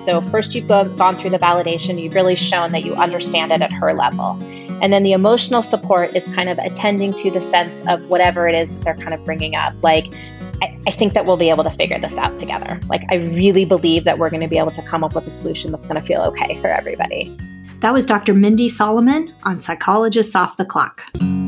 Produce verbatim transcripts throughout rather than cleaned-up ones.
So first you've go, gone through the validation, you've really shown that you understand it at her level. And then the emotional support is kind of attending to the sense of whatever it is that they're kind of bringing up. Like, I, I think that we'll be able to figure this out together. Like, I really believe that we're going to be able to come up with a solution that's going to feel okay for everybody. That was Doctor Mindy Solomon on Psychologists Off the Clock.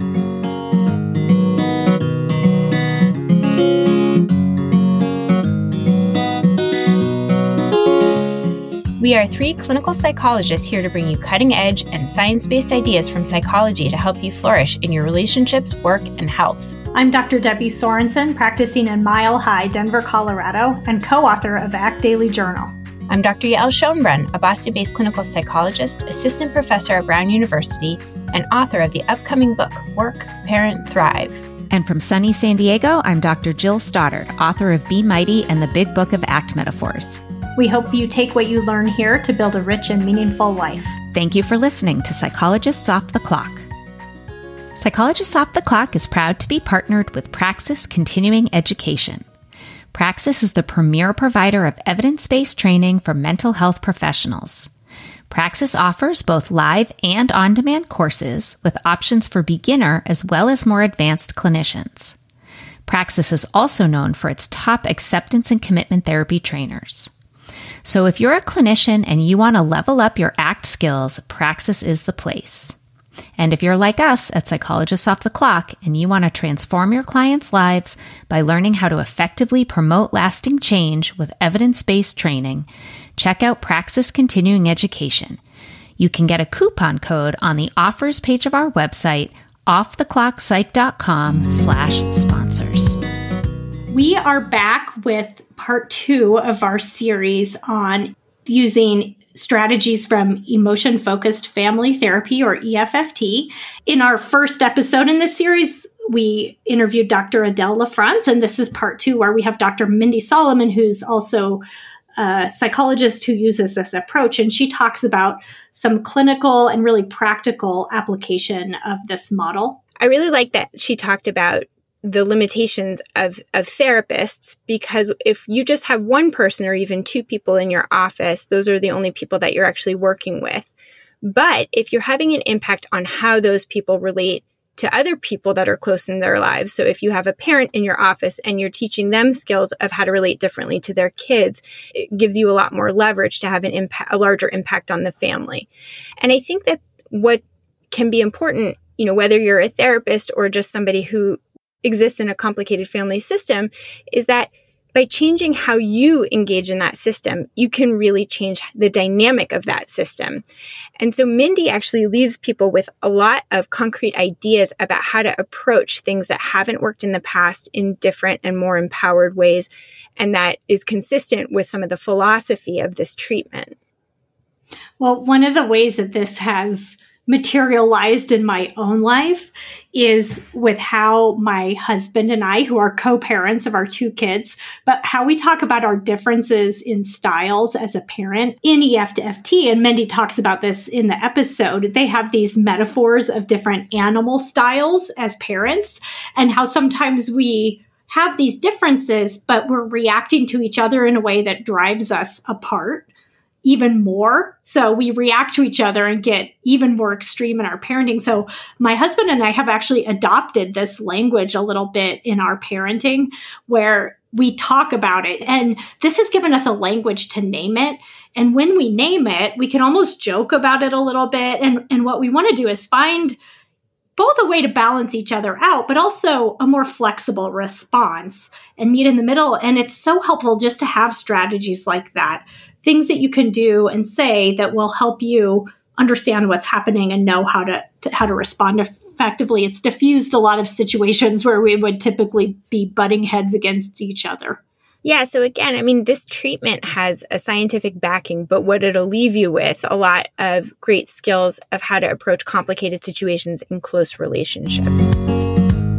We are three clinical psychologists here to bring you cutting-edge and science-based ideas from psychology to help you flourish in your relationships, work, and health. I'm Doctor Debbie Sorensen, practicing in Mile High, Denver, Colorado, and co-author of ACT Daily Journal. I'm Doctor Yael Schonbrun, a Boston-based clinical psychologist, assistant professor at Brown University, and author of the upcoming book, Work, Parent, Thrive. And from sunny San Diego, I'm Doctor Jill Stoddard, author of Be Mighty and the Big Book of ACT Metaphors. We hope you take what you learn here to build a rich and meaningful life. Thank you for listening to Psychologists Off the Clock. Psychologists Off the Clock is proud to be partnered with Praxis Continuing Education. Praxis is the premier provider of evidence-based training for mental health professionals. Praxis offers both live and on-demand courses with options for beginner as well as more advanced clinicians. Praxis is also known for its top acceptance and commitment therapy trainers. So if you're a clinician and you want to level up your ACT skills, Praxis is the place. And if you're like us at Psychologists Off the Clock and you want to transform your clients' lives by learning how to effectively promote lasting change with evidence-based training, check out Praxis Continuing Education. You can get a coupon code on the offers page of our website, offtheclockpsych.com slash sponsors. We are back with part two of our series on using strategies from emotion-focused family therapy, or E F F T. In our first episode in this series, we interviewed Doctor Adele LaFrance, and this is part two where we have Doctor Mindy Solomon, who's also a psychologist who uses this approach, and she talks about some clinical and really practical application of this model. I really like that she talked about the limitations of, of therapists, because if you just have one person or even two people in your office, those are the only people that you're actually working with. But if you're having an impact on how those people relate to other people that are close in their lives, so if you have a parent in your office and you're teaching them skills of how to relate differently to their kids, it gives you a lot more leverage to have an impact, a larger impact on the family. And I think that what can be important, you know, whether you're a therapist or just somebody who exists in a complicated family system, is that by changing how you engage in that system, you can really change the dynamic of that system. And so Mindy actually leaves people with a lot of concrete ideas about how to approach things that haven't worked in the past in different and more empowered ways, and that is consistent with some of the philosophy of this treatment. Well, one of the ways that this has materialized in my own life is with how my husband and I, who are co-parents of our two kids, but how we talk about our differences in styles as a parent in E F F T. And Mindy talks about this in the episode. They have these metaphors of different animal styles as parents, and how sometimes we have these differences, but we're reacting to each other in a way that drives us apart even more. So we react to each other and get even more extreme in our parenting. So my husband and I have actually adopted this language a little bit in our parenting, where we talk about it. And this has given us a language to name it. And when we name it, we can almost joke about it a little bit. And, and what we want to do is find both a way to balance each other out, but also a more flexible response and meet in the middle. And it's so helpful just to have strategies like that, things that you can do and say that will help you understand what's happening and know how to, to how to respond effectively. It's diffused a lot of situations where we would typically be butting heads against each other. Yeah. So again, I mean, this treatment has a scientific backing, but what it'll leave you with a lot of great skills of how to approach complicated situations in close relationships.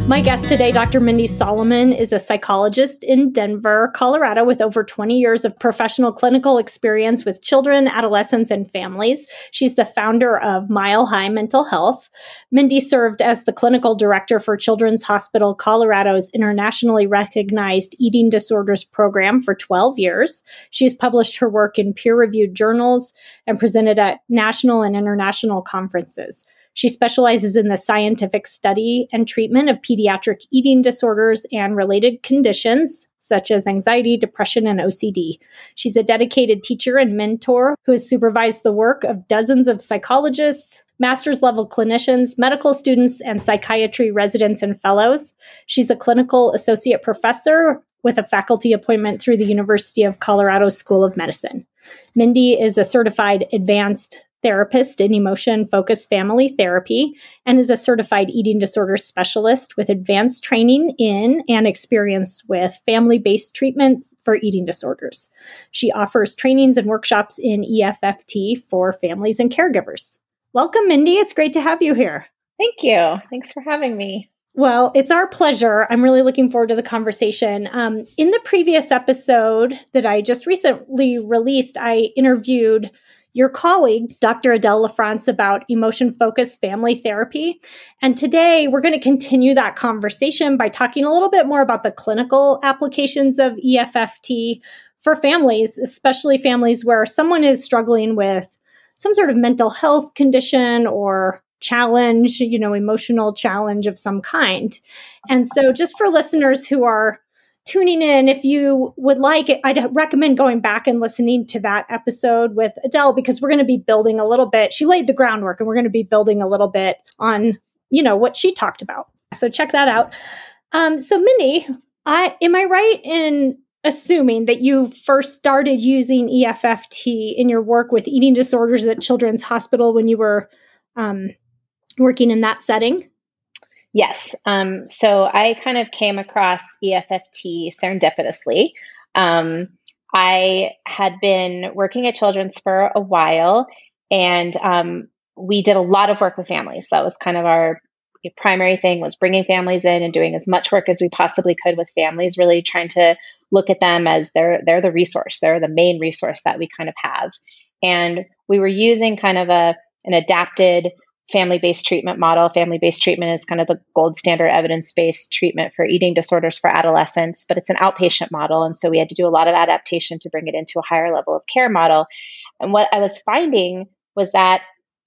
My guest today, Doctor Mindy Solomon, is a psychologist in Denver, Colorado, with over twenty years of professional clinical experience with children, adolescents, and families. She's the founder of Mile High Mental Health. Mindy served as the clinical director for Children's Hospital Colorado's internationally recognized eating disorders program for twelve years. She's published her work in peer-reviewed journals and presented at national and international conferences. She specializes in the scientific study and treatment of pediatric eating disorders and related conditions, such as anxiety, depression, and O C D. She's a dedicated teacher and mentor who has supervised the work of dozens of psychologists, master's level clinicians, medical students, and psychiatry residents and fellows. She's a clinical associate professor with a faculty appointment through the University of Colorado School of Medicine. Mindy is a certified advanced therapist in emotion-focused family therapy and is a certified eating disorder specialist with advanced training in and experience with family-based treatments for eating disorders. She offers trainings and workshops in E F F T for families and caregivers. Welcome, Mindy. It's great to have you here. Thank you. Thanks for having me. Well, it's our pleasure. I'm really looking forward to the conversation. Um, in the previous episode that I just recently released, I interviewed your colleague, Doctor Adele LaFrance, about emotion-focused family therapy. And today we're going to continue that conversation by talking a little bit more about the clinical applications of E F F T for families, especially families where someone is struggling with some sort of mental health condition or challenge, you know, emotional challenge of some kind. And so just for listeners who are tuning in, if you would like it, I'd recommend going back and listening to that episode with Adele, because we're going to be building a little bit. She laid the groundwork and we're going to be building a little bit on, you know, what she talked about. So check that out. Um, so Mindy, I, am I right in assuming that you first started using E F F T in your work with eating disorders at Children's Hospital when you were um, working in that setting? Yes. Um, so I kind of came across E F F T serendipitously. Um, I had been working at Children's for a while, and um, we did a lot of work with families. That was kind of our primary thing, was bringing families in and doing as much work as we possibly could with families, really trying to look at them as they're, they're the resource. They're the main resource that we kind of have. And we were using kind of a an adapted family-based treatment model. Family-based treatment is kind of the gold standard evidence-based treatment for eating disorders for adolescents, but it's an outpatient model. And so we had to do a lot of adaptation to bring it into a higher level of care model. And what I was finding was that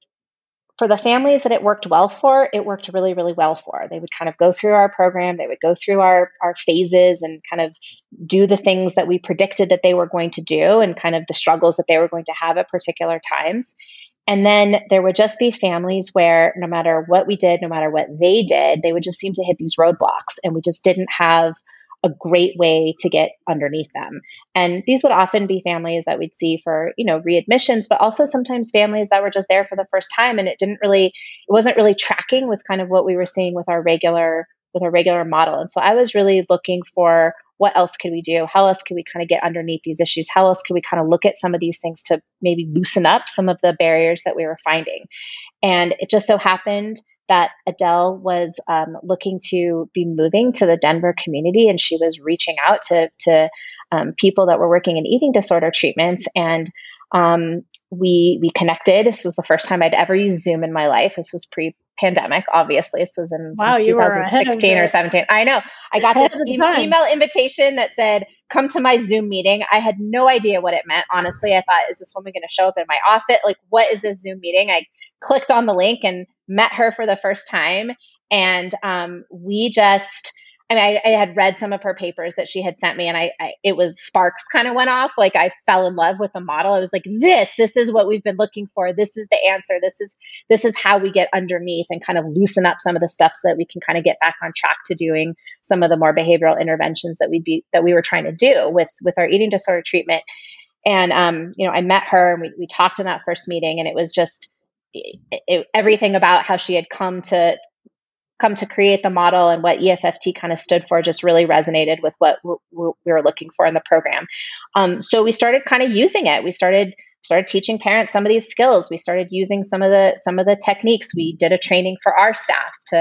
for the families that it worked well for, it worked really, really well for. They would kind of go through our program, they would go through our, our phases and kind of do the things that we predicted that they were going to do and kind of the struggles that they were going to have at particular times. And then there would just be families where no matter what we did, no matter what they did, they would just seem to hit these roadblocks, and we just didn't have a great way to get underneath them. And these would often be families that we'd see for, you know, readmissions, but also sometimes families that were just there for the first time, and it didn't really, it wasn't really tracking with kind of what we were seeing with our regular, with our regular model. And so I was really looking for, what else could we do? How else can we kind of get underneath these issues? How else can we kind of look at some of these things to maybe loosen up some of the barriers that we were finding? And it just so happened that Adele was um, looking to be moving to the Denver community, and she was reaching out to, to um, people that were working in eating disorder treatments. And um, we we connected. This was the first time I'd ever used Zoom in my life. This was pre-pandemic, obviously. This was in wow, twenty sixteen or seventeen. I know. I got this e- email invitation that said, come to my Zoom meeting. I had no idea what it meant. Honestly, I thought, is this woman going to show up in my office? Like, what is this Zoom meeting? I clicked on the link and met her for the first time. And um, we just, I mean, I, I had read some of her papers that she had sent me, and I, I it was sparks kind of went off. Like, I fell in love with the model. I was like, this, this is what we've been looking for. This is the answer. This is, this is how we get underneath and kind of loosen up some of the stuff so that we can kind of get back on track to doing some of the more behavioral interventions that we'd be, that we were trying to do with, with our eating disorder treatment. And, um, you know, I met her and we, we talked in that first meeting, and it was just it, it, everything about how she had come to, come to create the model and what E F F T kind of stood for just really resonated with what w- w- we were looking for in the program. Um, so we started kind of using it. We started started teaching parents some of these skills. We started using some of the some of the techniques. We did a training for our staff to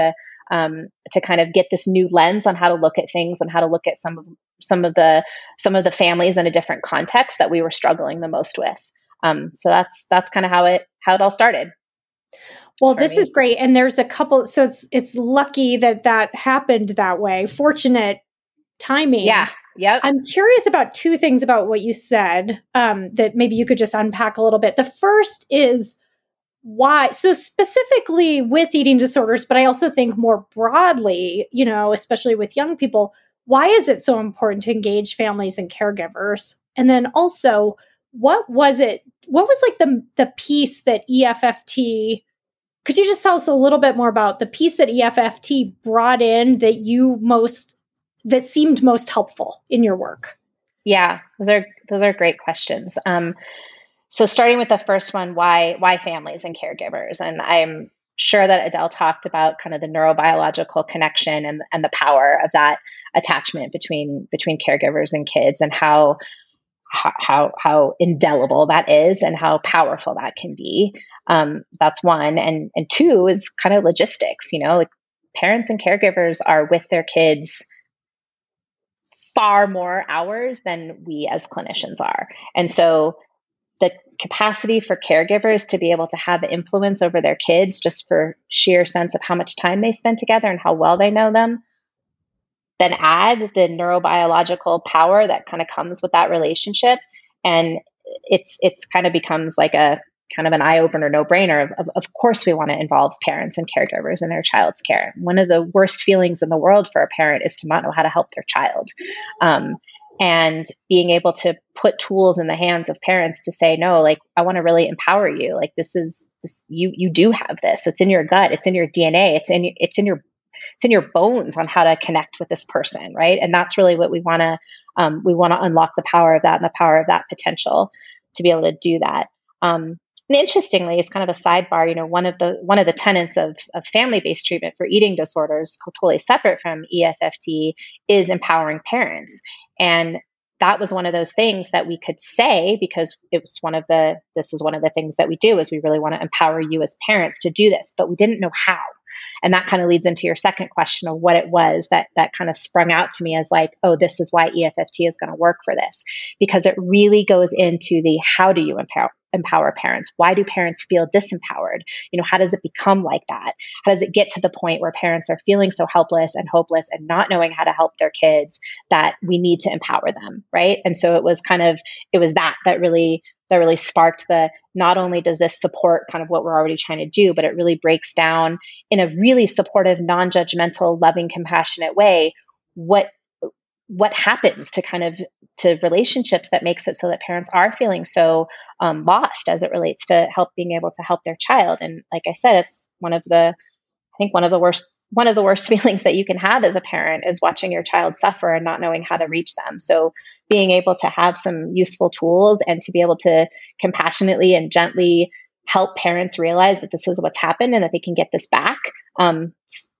um, to kind of get this new lens on how to look at things and how to look at some of some of the some of the families in a different context that we were struggling the most with. Um, so that's that's kind of how it how it all started. Well, this me. is great, and there's a couple. So it's it's lucky that that happened that way. Fortunate timing. Yeah. Yep. I'm curious about two things about what you said um, that maybe you could just unpack a little bit. The first is why, so specifically with eating disorders, but I also think more broadly, you know, especially with young people, why is it so important to engage families and caregivers? And then also, what was it, what was like the, the piece that E F F T, could you just tell us a little bit more about the piece that E F F T brought in that you most that seemed most helpful in your work? Yeah, those are those are great questions. Um, so starting with the first one, why why families and caregivers? And I'm sure that Adele talked about kind of the neurobiological connection and and the power of that attachment between between caregivers and kids, and how how how indelible that is and how powerful that can be. Um, that's one, and and two is kind of logistics. You know, like parents and caregivers are with their kids far more hours than we as clinicians are. And so the capacity for caregivers to be able to have influence over their kids just for sheer sense of how much time they spend together and how well they know them, then add the neurobiological power that kind of comes with that relationship. And it's, it's kind of becomes like a kind of an eye-opener, no-brainer of, of, of course we want to involve parents and caregivers in their child's care. One of the worst feelings in the world for a parent is to not know how to help their child. Um, and being able to put tools in the hands of parents to say, no, like, I want to really empower you. Like, this is, this, you, you do have this. It's in your gut. It's in your D N A. It's in, it's in your, it's in your bones on how to connect with this person. Right. And that's really what we want to, um, we want to unlock the power of that and the power of that potential to be able to do that. Um, And interestingly, it's kind of a sidebar, you know, one of the one of the tenets of, of family-based treatment for eating disorders, totally separate from E F F T, is empowering parents. And that was one of those things that we could say, because it was one of the, this is one of the things that we do, is we really want to empower you as parents to do this, but we didn't know how. And that kind of leads into your second question of what it was that that kind of sprung out to me as like, oh, this is why E F F T is going to work for this, because it really goes into the, how do you empower empower parents? Why do parents feel disempowered? You know, how does it become like that? How does it get to the point where parents are feeling so helpless and hopeless and not knowing how to help their kids that we need to empower them, right? And so it was kind of, it was that that really that really sparked the, not only does this support kind of what we're already trying to do, but it really breaks down in a really supportive, non-judgmental, loving, compassionate way what what happens to kind of to relationships that makes it so that parents are feeling so um, lost as it relates to help being able to help their child. And like I said, it's one of the, I think one of the worst, one of the worst feelings that you can have as a parent is watching your child suffer and not knowing how to reach them. So being able to have some useful tools and to be able to compassionately and gently help parents realize that this is what's happened and that they can get this back. Um,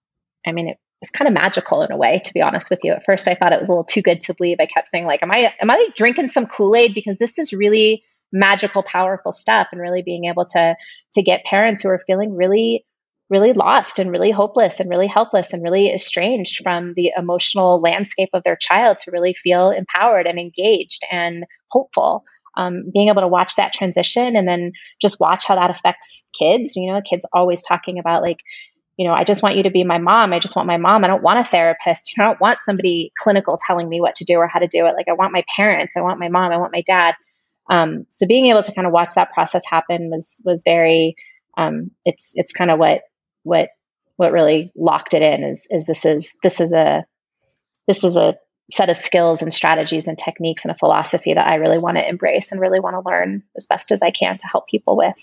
I mean, it was kind of magical in a way, to be honest with you. At first, I thought it was a little too good to believe. I kept saying, like, am I, am I like drinking some Kool-Aid? Because this is really magical, powerful stuff, and really being able to, to get parents who are feeling really, really lost and really hopeless and really helpless and really estranged from the emotional landscape of their child to really feel empowered and engaged and hopeful. Um, being able to watch that transition and then just watch how that affects kids. You know, kids always talking about, like, you know, I just want you to be my mom. I just want my mom. I don't want a therapist. I don't want somebody clinical telling me what to do or how to do it. Like, I want my parents. I want my mom. I want my dad. Um, so being able to kind of watch that process happen was, was very, um, it's, it's kind of what, what, what really locked it in is, is this is, this is a, this is a set of skills and strategies and techniques and a philosophy that I really want to embrace and really want to learn as best as I can to help people with.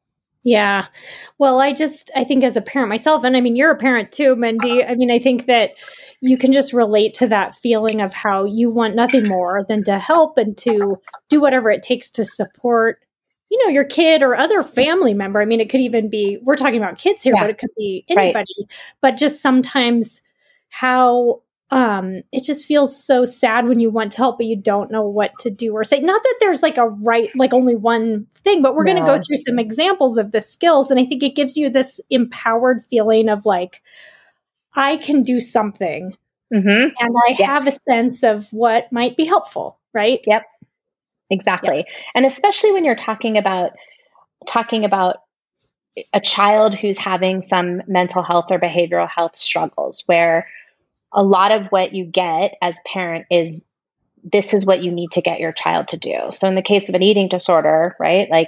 Yeah. Well, I just, I think as a parent myself, and I mean, you're a parent too, Mindy. I mean, I think that you can just relate to that feeling of how you want nothing more than to help and to do whatever it takes to support, you know, your kid or other family member. I mean, it could even be, we're talking about kids here, yeah. but it could be anybody, right. But just sometimes how Um, it just feels so sad when you want to help, but you don't know what to do or say. Not that there's like a right, like only one thing, but we're no. going to go through some examples of the skills. And I think it gives you this empowered feeling of like, I can do something. Mm-hmm. And I yes. have a sense of what might be helpful, right? Yep. Exactly. Yep. And especially when you're talking about talking about a child who's having some mental health or behavioral health struggles, where a lot of what you get as parent is, this is what you need to get your child to do. So in the case of an eating disorder, right, like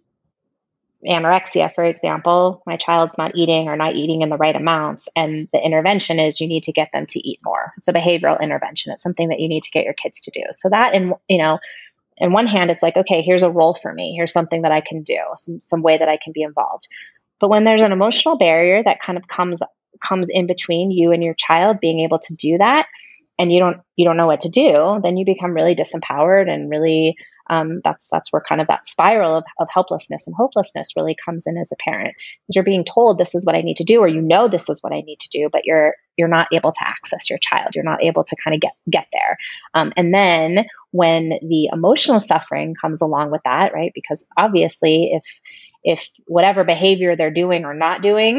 anorexia, for example, my child's not eating or not eating in the right amounts. And the intervention is you need to get them to eat more. It's a behavioral intervention. It's something that you need to get your kids to do. So that, in, you know, in one hand, it's like, okay, here's a role for me. Here's something that I can do, some, some way that I can be involved. But when there's an emotional barrier that kind of comes, comes in between you and your child being able to do that, and you don't, you don't know what to do, then you become really disempowered and really, Um, that's that's where kind of that spiral of, of helplessness and hopelessness really comes in as a parent, because you're being told this is what I need to do, or you know this is what I need to do, but you're you're not able to access your child. You're not able to kind of get get there. Um, and then when the emotional suffering comes along with that, right? Because obviously, if if whatever behavior they're doing or not doing,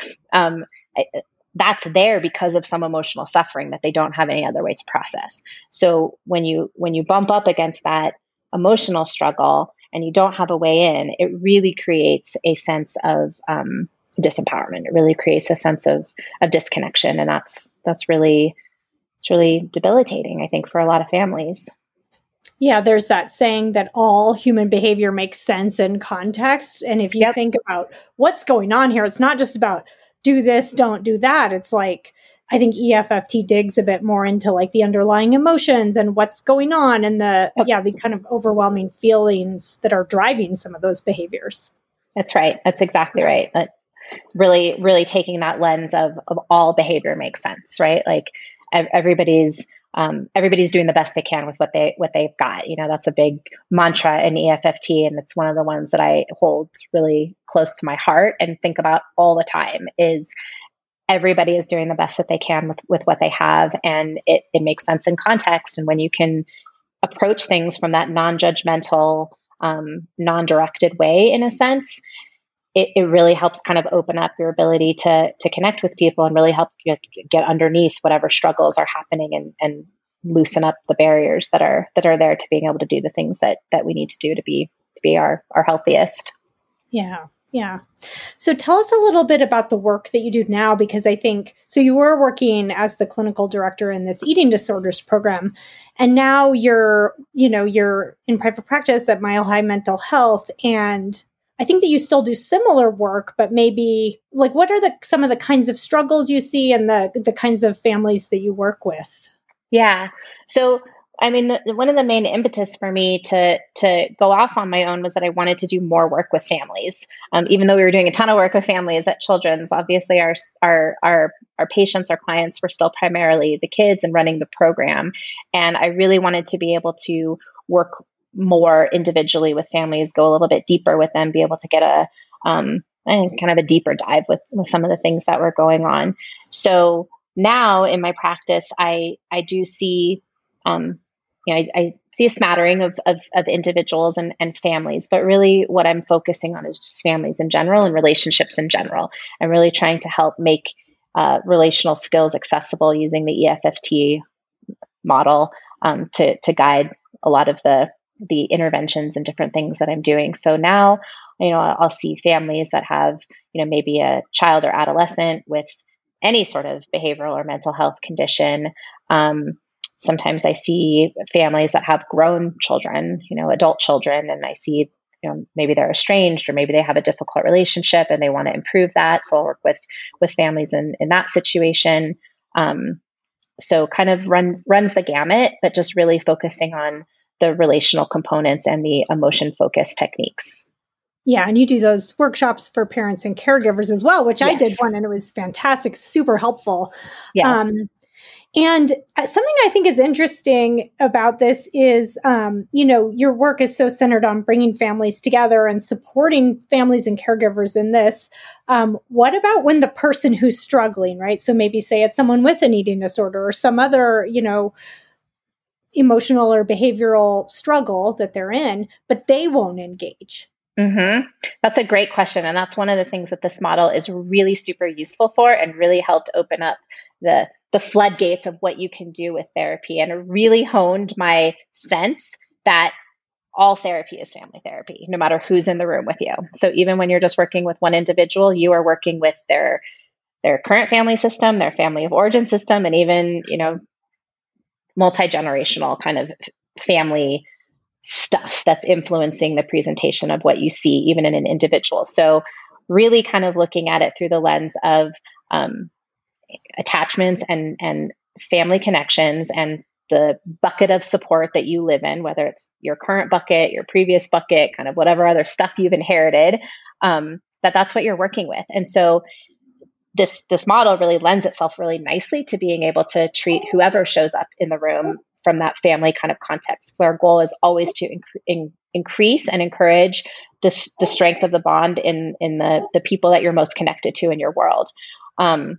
um, I, that's there because of some emotional suffering that they don't have any other way to process. So when you when you bump up against that emotional struggle and you don't have a way in, it really creates a sense of um, disempowerment. It really creates a sense of of disconnection, and that's that's really it's really debilitating, I think, for a lot of families. Yeah, there's that saying that all human behavior makes sense in context, and if you yep. think about what's going on here, it's not just about do this, don't do that. It's like, I think E F F T digs a bit more into like the underlying emotions and what's going on and the, yep. yeah, the kind of overwhelming feelings that are driving some of those behaviors. That's right. That's exactly right. That really, really taking that lens of, of all behavior makes sense, right? Like everybody's, um, everybody's doing the best they can with what they, what they've got. You know, that's a big mantra in E F F T. And it's one of the ones that I hold really close to my heart and think about all the time is everybody is doing the best that they can with, with what they have. And it, it makes sense in context. And when you can approach things from that non-judgmental, um, non-directed way, in a sense, it, it really helps kind of open up your ability to, to connect with people and really help you get underneath whatever struggles are happening and, and loosen up the barriers that are, that are there to being able to do the things that, that we need to do to be, to be our, our healthiest. Yeah. Yeah. So tell us a little bit about the work that you do now, because I think, so you were working as the clinical director in this eating disorders program, and now you're, you know, you're in private practice at Mile High Mental Health. And I think that you still do similar work, but maybe like, what are the, some of the kinds of struggles you see and the, the kinds of families that you work with? Yeah. So I mean, the, one of the main impetus for me to to go off on my own was that I wanted to do more work with families. Um, even though we were doing a ton of work with families at Children's, obviously our our our our patients, our clients were still primarily the kids and running the program. And I really wanted to be able to work more individually with families, go a little bit deeper with them, be able to get a um, kind of a deeper dive with with some of the things that were going on. So now in my practice, I I do see. Um, You know, I, I see a smattering of, of, of individuals and, and families, but really what I'm focusing on is just families in general and relationships in general. I'm really trying to help make uh, relational skills accessible using the E F F T model um, to to guide a lot of the the interventions and different things that I'm doing. So now, you know, I'll see families that have, you know, maybe a child or adolescent with any sort of behavioral or mental health condition. Um, Sometimes I see families that have grown children, you know, adult children, and I see, you know, maybe they're estranged or maybe they have a difficult relationship and they want to improve that. So I'll work with with families in, in that situation. Um, so kind of runs runs the gamut, but just really focusing on the relational components and the emotion focused techniques. Yeah, and you do those workshops for parents and caregivers as well, which yes. I did one and it was fantastic, super helpful. Yeah. Um, And something I think is interesting about this is, um, you know, your work is so centered on bringing families together and supporting families and caregivers in this. Um, what about when the person who's struggling, right? So maybe say it's someone with an eating disorder or some other, you know, emotional or behavioral struggle that they're in, but they won't engage. Mm-hmm. That's a great question. And that's one of the things that this model is really super useful for and really helped open up the, the floodgates of what you can do with therapy. And it really honed my sense that all therapy is family therapy, no matter who's in the room with you. So even when you're just working with one individual, you are working with their their current family system, their family of origin system, and even, you know, multi-generational kind of family stuff that's influencing the presentation of what you see, even in an individual. So really kind of looking at it through the lens of um, attachments and, and family connections and the bucket of support that you live in, whether it's your current bucket, your previous bucket, kind of whatever other stuff you've inherited, um, that that's what you're working with. And so this, this model really lends itself really nicely to being able to treat whoever shows up in the room from that family kind of context. So our goal is always to inc- in, increase and encourage the, the strength of the bond in, in the, the people that you're most connected to in your world. Um,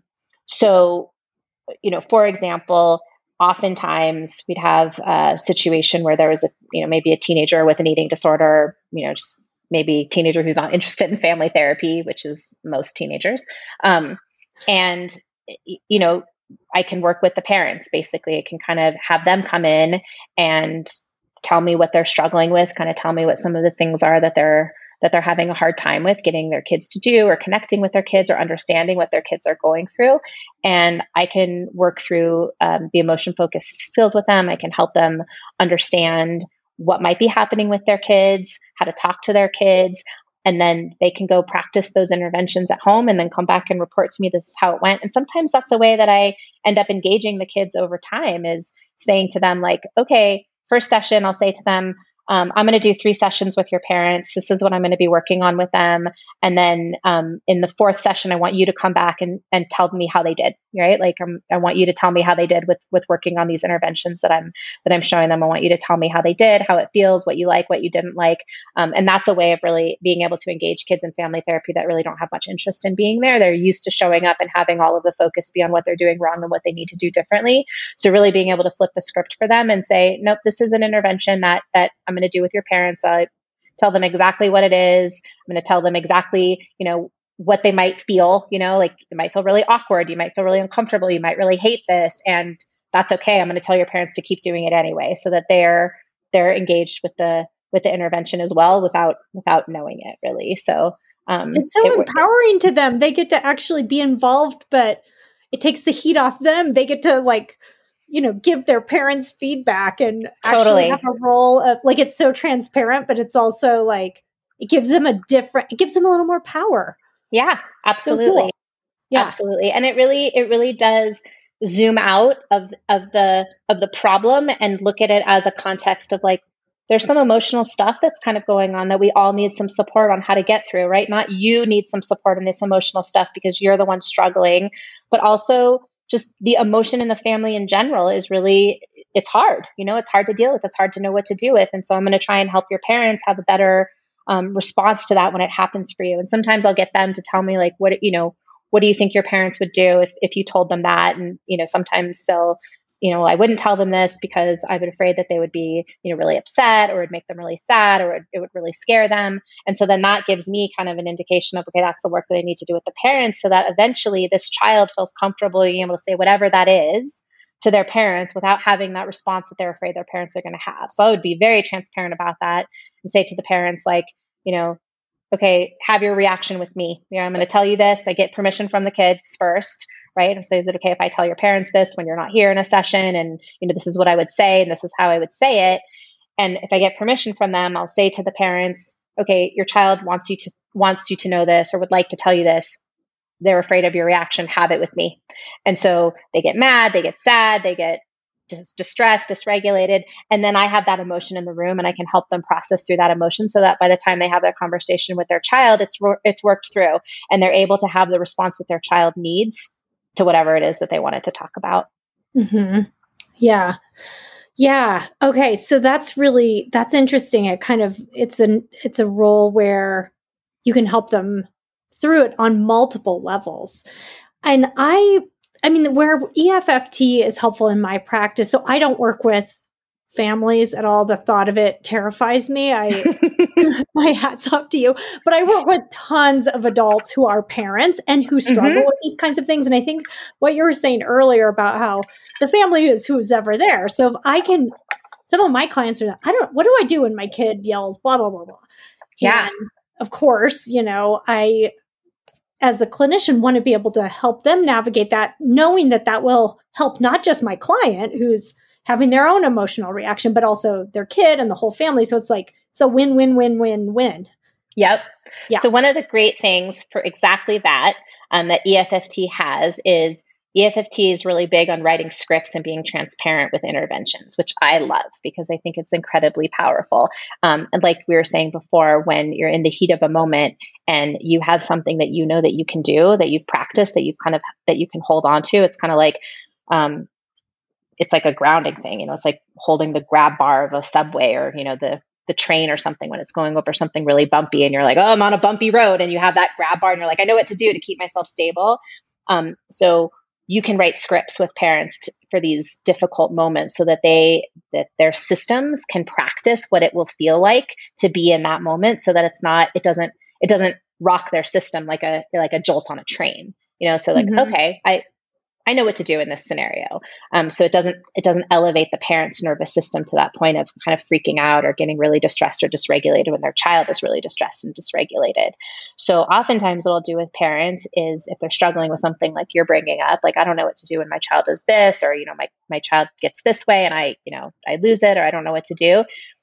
so, you know, for example, oftentimes we'd have a situation where there was a, you know, maybe a teenager with an eating disorder, you know, just maybe a teenager who's not interested in family therapy, which is most teenagers. Um, and, you know, I can work with the parents. Basically, I can kind of have them come in and tell me what they're struggling with, kind of tell me what some of the things are that they're that they're having a hard time with getting their kids to do, or connecting with their kids, or understanding what their kids are going through. And I can work through um, the emotion-focused skills with them. I can help them understand what might be happening with their kids, how to talk to their kids, and then they can go practice those interventions at home and then come back and report to me, this is how it went. And sometimes that's a way that I end up engaging the kids over time, is saying to them, like, okay, first session, I'll say to them, Um, I'm going to do three sessions with your parents. This is what I'm going to be working on with them. And then um, in the fourth session, I want you to come back and, and tell me how they did, right? Like um, I want you to tell me how they did with, with working on these interventions that I'm, that I'm showing them. I want you to tell me how they did, how it feels, what you like, what you didn't like. Um, and that's a way of really being able to engage kids in family therapy that really don't have much interest in being there. They're used to showing up and having all of the focus be on what they're doing wrong and what they need to do differently. So really being able to flip the script for them and say, nope, this is an intervention that, that I'm going to do with your parents. I tell them exactly what it is. I'm going to tell them exactly, you know, what they might feel, you know, like it might feel really awkward. You might feel really uncomfortable. You might really hate this, and that's okay. I'm going to tell your parents to keep doing it anyway, so that they're, they're engaged with the, with the intervention as well, without, without knowing it really. So, um, it's so it, empowering to them. They get to actually be involved, but it takes the heat off them. They get to, like, you know, give their parents feedback and Totally. actually have a role of, like, it's so transparent, but it's also like, it gives them a different, it gives them a little more power. Yeah, absolutely. So cool. Yeah. Absolutely. And it really, it really does zoom out of, of the, of the problem and look at it as a context of, like, there's some emotional stuff that's kind of going on that we all need some support on how to get through, right? Not you need some support in this emotional stuff because you're the one struggling, but also just the emotion in the family in general is really, it's hard. You know, it's hard to deal with. It's hard to know what to do with. And so I'm going to try and help your parents have a better um, response to that when it happens for you. And sometimes I'll get them to tell me, like, what, you know, what do you think your parents would do if, if you told them that? And, you know, sometimes they'll, you know, I wouldn't tell them this because I've been afraid that they would be, you know, really upset, or it'd make them really sad, or it, it would really scare them. And so then that gives me kind of an indication of, okay, that's the work that I need to do with the parents, so that eventually this child feels comfortable being able to say whatever that is to their parents without having that response that they're afraid their parents are going to have. So I would be very transparent about that and say to the parents, like, you know, okay, have your reaction with me. You know, I'm going to tell you this. I get permission from the kids first, right? So is it okay if I tell your parents this when you're not here in a session? And, you know, this is what I would say, and this is how I would say it. And if I get permission from them, I'll say to the parents, okay, your child wants you to, wants you to know this, or would like to tell you this. They're afraid of your reaction. Have it with me. And so they get mad, they get sad, they get dis- distressed, dysregulated. And then I have that emotion in the room, and I can help them process through that emotion, so that by the time they have their conversation with their child, it's, it's worked through, and they're able to have the response that their child needs to whatever it is that they wanted to talk about. Mm-hmm. Yeah. Yeah. Okay. So that's really, that's interesting. It kind of, it's an, it's a role where you can help them through it on multiple levels. And I, I mean, where E F F T is helpful in my practice. So I don't work with families at all. The thought of it terrifies me. I, my hat's off to you. But I work with tons of adults who are parents and who struggle mm-hmm. with these kinds of things. And I think what you were saying earlier about how the family is who's ever there. So if I can, some of my clients are, I don't, what do I do when my kid yells, blah, blah, blah, blah. Yeah. And of course, you know, I, as a clinician, want to be able to help them navigate that, knowing that that will help not just my client who's having their own emotional reaction, but also their kid and the whole family. So it's like, it's a win, win, win, win, win. Yep. Yeah. So one of the great things for exactly that, um, that E F F T has is E F F T is really big on writing scripts and being transparent with interventions, which I love because I think it's incredibly powerful. Um, and like we were saying before, when you're in the heat of a moment and you have something that you know that you can do, that you've practiced, that you've kind of, that you can hold on to, it's kind of like, um, it's like a grounding thing, you know, it's like holding the grab bar of a subway or, you know, the, the train or something when it's going over something really bumpy and you're like, oh, I'm on a bumpy road, and you have that grab bar and you're like, I know what to do to keep myself stable. Um, so you can write scripts with parents t- for these difficult moments so that they, that their systems can practice what it will feel like to be in that moment so that it's not, it doesn't, it doesn't rock their system like a, like a jolt on a train, you know? So like, mm-hmm. okay, I, I know what to do in this scenario. Um, so it doesn't, it doesn't elevate the parent's nervous system to that point of kind of freaking out or getting really distressed or dysregulated when their child is really distressed and dysregulated. So oftentimes what I'll do with parents is if they're struggling with something like you're bringing up, like, I don't know what to do when my child does this, or, you know, my, my child gets this way and I, you know, I lose it, or I don't know what to do.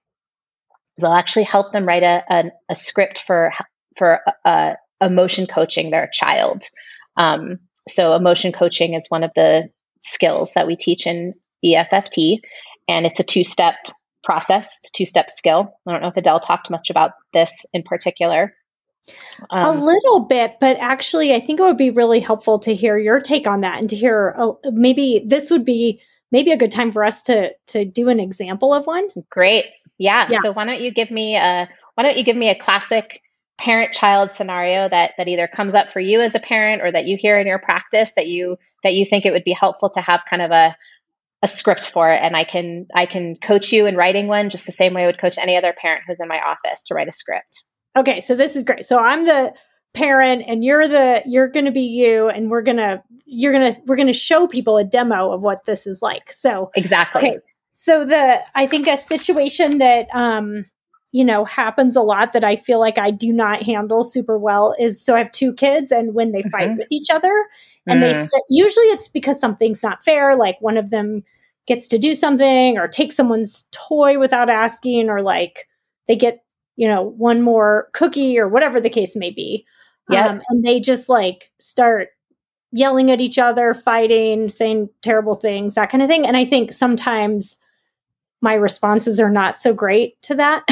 So I'll actually help them write a, a, a script for, for uh, emotion coaching their child. Um, So emotion coaching is one of the skills that we teach in E F F T, and it's a two-step process, it's a two-step skill. I don't know if Adele talked much about this in particular. Um, a little bit, but actually I think it would be really helpful to hear your take on that and to hear uh, maybe this would be maybe a good time for us to to do an example of one. Great. Yeah. yeah. So why don't you give me a why don't you give me a classic parent-child scenario that that either comes up for you as a parent or that you hear in your practice that you that you think it would be helpful to have kind of a a script for it, and I can I can coach you in writing one just the same way I would coach any other parent who's in my office to write a script. Okay, so this is great. So I'm the parent and you're the you're going to be you, and we're going to you're going to we're going to show people a demo of what this is like. So exactly. Okay. So the I think a situation that um you know, happens a lot that I feel like I do not handle super well is, so I have two kids, and when they mm-hmm. fight with each other and mm. they, st- usually it's because something's not fair. Like one of them gets to do something or take someone's toy without asking, or like they get, you know, one more cookie or whatever the case may be. Yeah. Um, and they just like start yelling at each other, fighting, saying terrible things, that kind of thing. And I think sometimes my responses are not so great to that.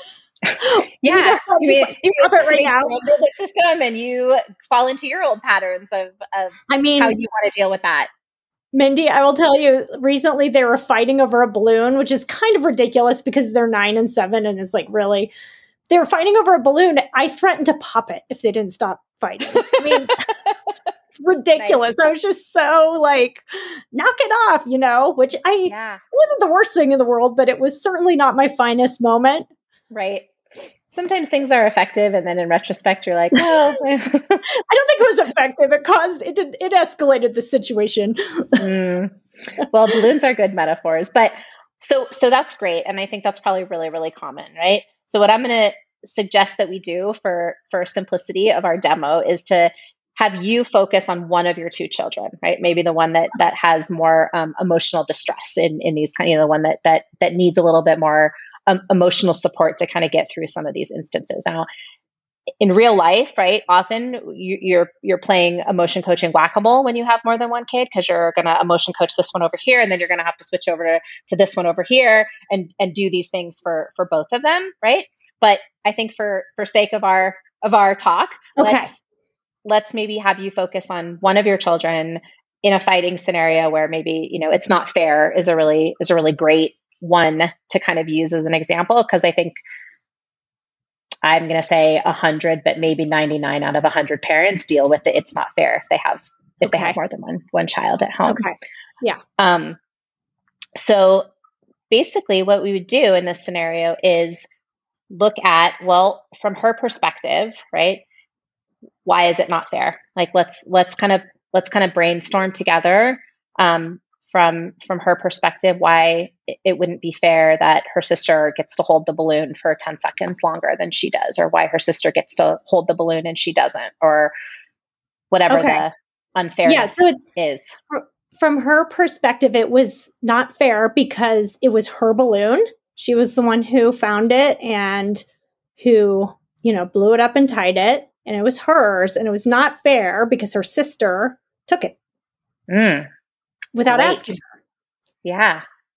Yeah, you mean like, you stop it right now. The system, and you fall into your old patterns of, of I mean, how you want to deal with that. Mindy, I will tell you, recently they were fighting over a balloon, which is kind of ridiculous because they're nine and seven, and it's like, really, they were fighting over a balloon. I threatened to pop it if they didn't stop fighting. I mean, ridiculous. Nice. I was just so like, knock it off, you know, which I yeah. it wasn't the worst thing in the world, but it was certainly not my finest moment. Right. Sometimes things are effective, and then in retrospect, you're like, "Oh, I don't think it was effective. It caused it. Did, it escalated the situation." mm. Well, balloons are good metaphors, but so so that's great, and I think that's probably really really common, right? So what I'm going to suggest that we do for for simplicity of our demo is to have you focus on one of your two children, right? Maybe the one that that has more um, emotional distress in in these kind, you know, the one that that that needs a little bit more Um, emotional support to kind of get through some of these instances. Now, in real life, right, often you, you're you're playing emotion coaching whack-a-mole when you have more than one kid, because you're going to emotion coach this one over here, and then you're going to have to switch over to, to this one over here and and do these things for for both of them, right? But I think for for sake of our of our talk, okay. let's let's maybe have you focus on one of your children in a fighting scenario where maybe, you know, it's not fair is a really is a really great one to kind of use as an example, because I think I'm going to say a hundred, but maybe ninety-nine out of a hundred parents deal with it. It's not fair if they have if okay. they have more than one one child at home. Okay. Yeah. Um. So basically, what we would do in this scenario is look at, well, from her perspective, right? Why is it not fair? Like, let's, let's kind of, let's kind of brainstorm together, um, from, from her perspective, why it, it wouldn't be fair that her sister gets to hold the balloon for ten seconds longer than she does, or why her sister gets to hold the balloon and she doesn't, or whatever okay. the unfairness yeah, so it's, is. From her perspective, it was not fair because it was her balloon. She was the one who found it and who, you know, blew it up and tied it. And it was hers. And it was not fair because her sister took it mm. without Great. asking her. Yeah.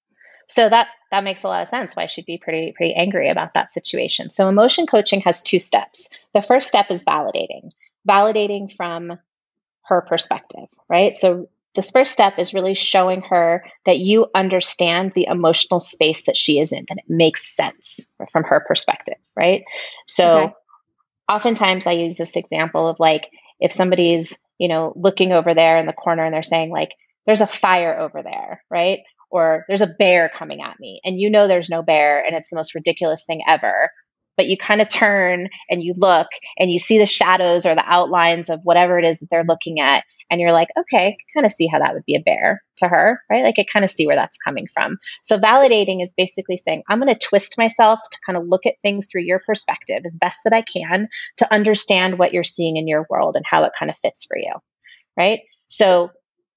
So that, that makes a lot of sense why she'd be pretty, pretty angry about that situation. So emotion coaching has two steps. The first step is validating, validating from her perspective, right? So this first step is really showing her that you understand the emotional space that she is in, that it makes sense from her perspective, right? So okay. oftentimes I use this example of like, if somebody's, you know, looking over there in the corner and they're saying like, there's a fire over there, right? Or there's a bear coming at me, and you know there's no bear and it's the most ridiculous thing ever. But you kind of turn and you look and you see the shadows or the outlines of whatever it is that they're looking at. And you're like, okay, I kind of see how that would be a bear to her, right? Like I kind of see where that's coming from. So validating is basically saying, I'm going to twist myself to kind of look at things through your perspective as best that I can to understand what you're seeing in your world and how it kind of fits for you, right? So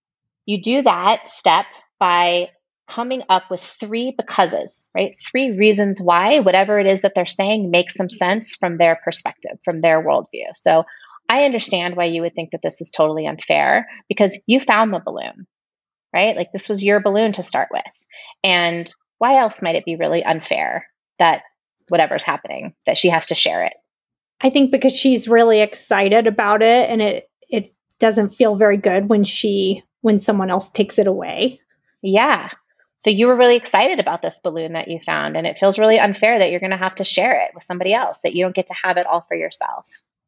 you do that step by coming up with three becauses, right? Three reasons why whatever it is that they're saying makes some sense from their perspective, from their worldview. So I understand why you would think that this is totally unfair because you found the balloon, right? Like this was your balloon to start with. And why else might it be really unfair that whatever's happening, that she has to share it? I think because she's really excited about it and it, it doesn't feel very good when she, when someone else takes it away. Yeah. So you were really excited about this balloon that you found, and it feels really unfair that you're going to have to share it with somebody else, that you don't get to have it all for yourself.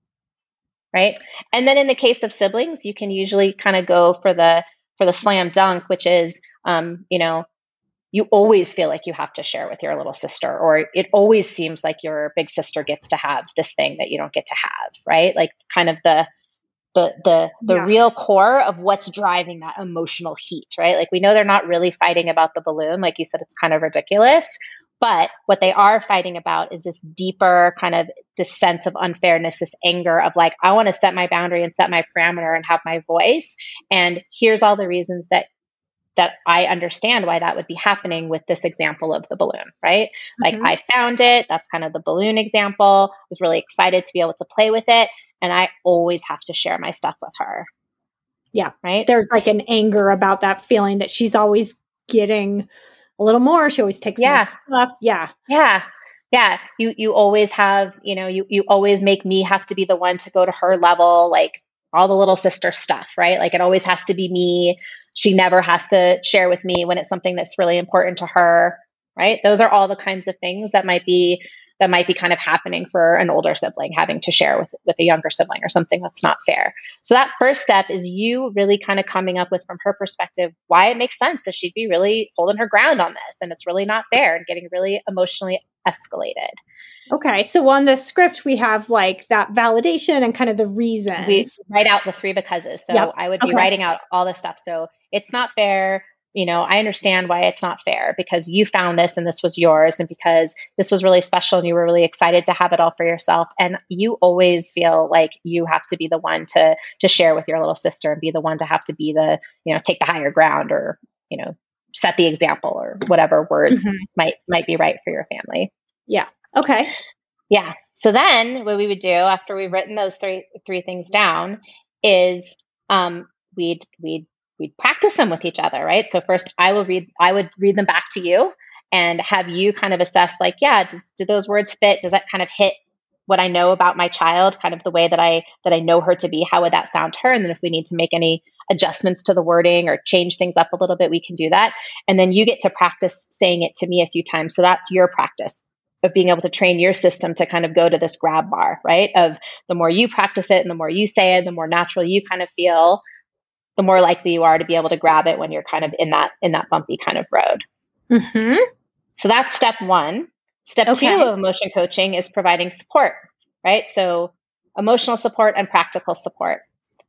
Right. And then in the case of siblings, you can usually kind of go for the, for the slam dunk, which is, um, you know, you always feel like you have to share with your little sister, or it always seems like your big sister gets to have this thing that you don't get to have. Right. Like kind of the, the, the, the yeah. real core of what's driving that emotional heat, right? Like we know they're not really fighting about the balloon. Like you said, it's kind of ridiculous, but what they are fighting about is this deeper kind of this sense of unfairness, this anger of like, I want to set my boundary and set my parameter and have my voice. And here's all the reasons that that I understand why that would be happening with this example of the balloon, right? Mm-hmm. Like I found it. That's kind of the balloon example. I was really excited to be able to play with it. And I always have to share my stuff with her. Yeah. Right. There's like an anger about that feeling that she's always getting a little more. She always takes yeah. my stuff. Yeah. Yeah. Yeah. You, you always have, you know, you, you always make me have to be the one to go to her level, like all the little sister stuff, right? Like it always has to be me. She never has to share with me when it's something that's really important to her, right? Those are all the kinds of things that might be that might be kind of happening for an older sibling having to share with, with a younger sibling or something that's not fair. So that first step is you really kind of coming up with, from her perspective, why it makes sense that she'd be really holding her ground on this. And it's really not fair and getting really emotionally escalated. Okay. So on the script, we have like that validation and kind of the reasons. We write out the three becauses. So yep. I would be okay. writing out all this stuff. So it's not fair. You know, I understand why it's not fair because you found this and this was yours, and because this was really special and you were really excited to have it all for yourself. And you always feel like you have to be the one to to share with your little sister and be the one to have to be the, you know, take the higher ground or, you know, set the example or whatever words mm-hmm. might might be right for your family. Yeah. Okay. Yeah. So then what we would do after we've written those three three things down is um we'd we'd we'd practice them with each other, right? So first I will read, I would read them back to you and have you kind of assess like, yeah, does, do those words fit? Does that kind of hit what I know about my child, kind of the way that I, that I know her to be? How would that sound to her? And then if we need to make any adjustments to the wording or change things up a little bit, we can do that. And then you get to practice saying it to me a few times. So that's your practice of being able to train your system to kind of go to this grab bar, right? Of the more you practice it and the more you say it, the more natural you kind of feel, the more likely you are to be able to grab it when you're kind of in that, in that bumpy kind of road. Mm-hmm. So that's step one. Step Okay. two of emotion coaching is providing support, right? So emotional support and practical support.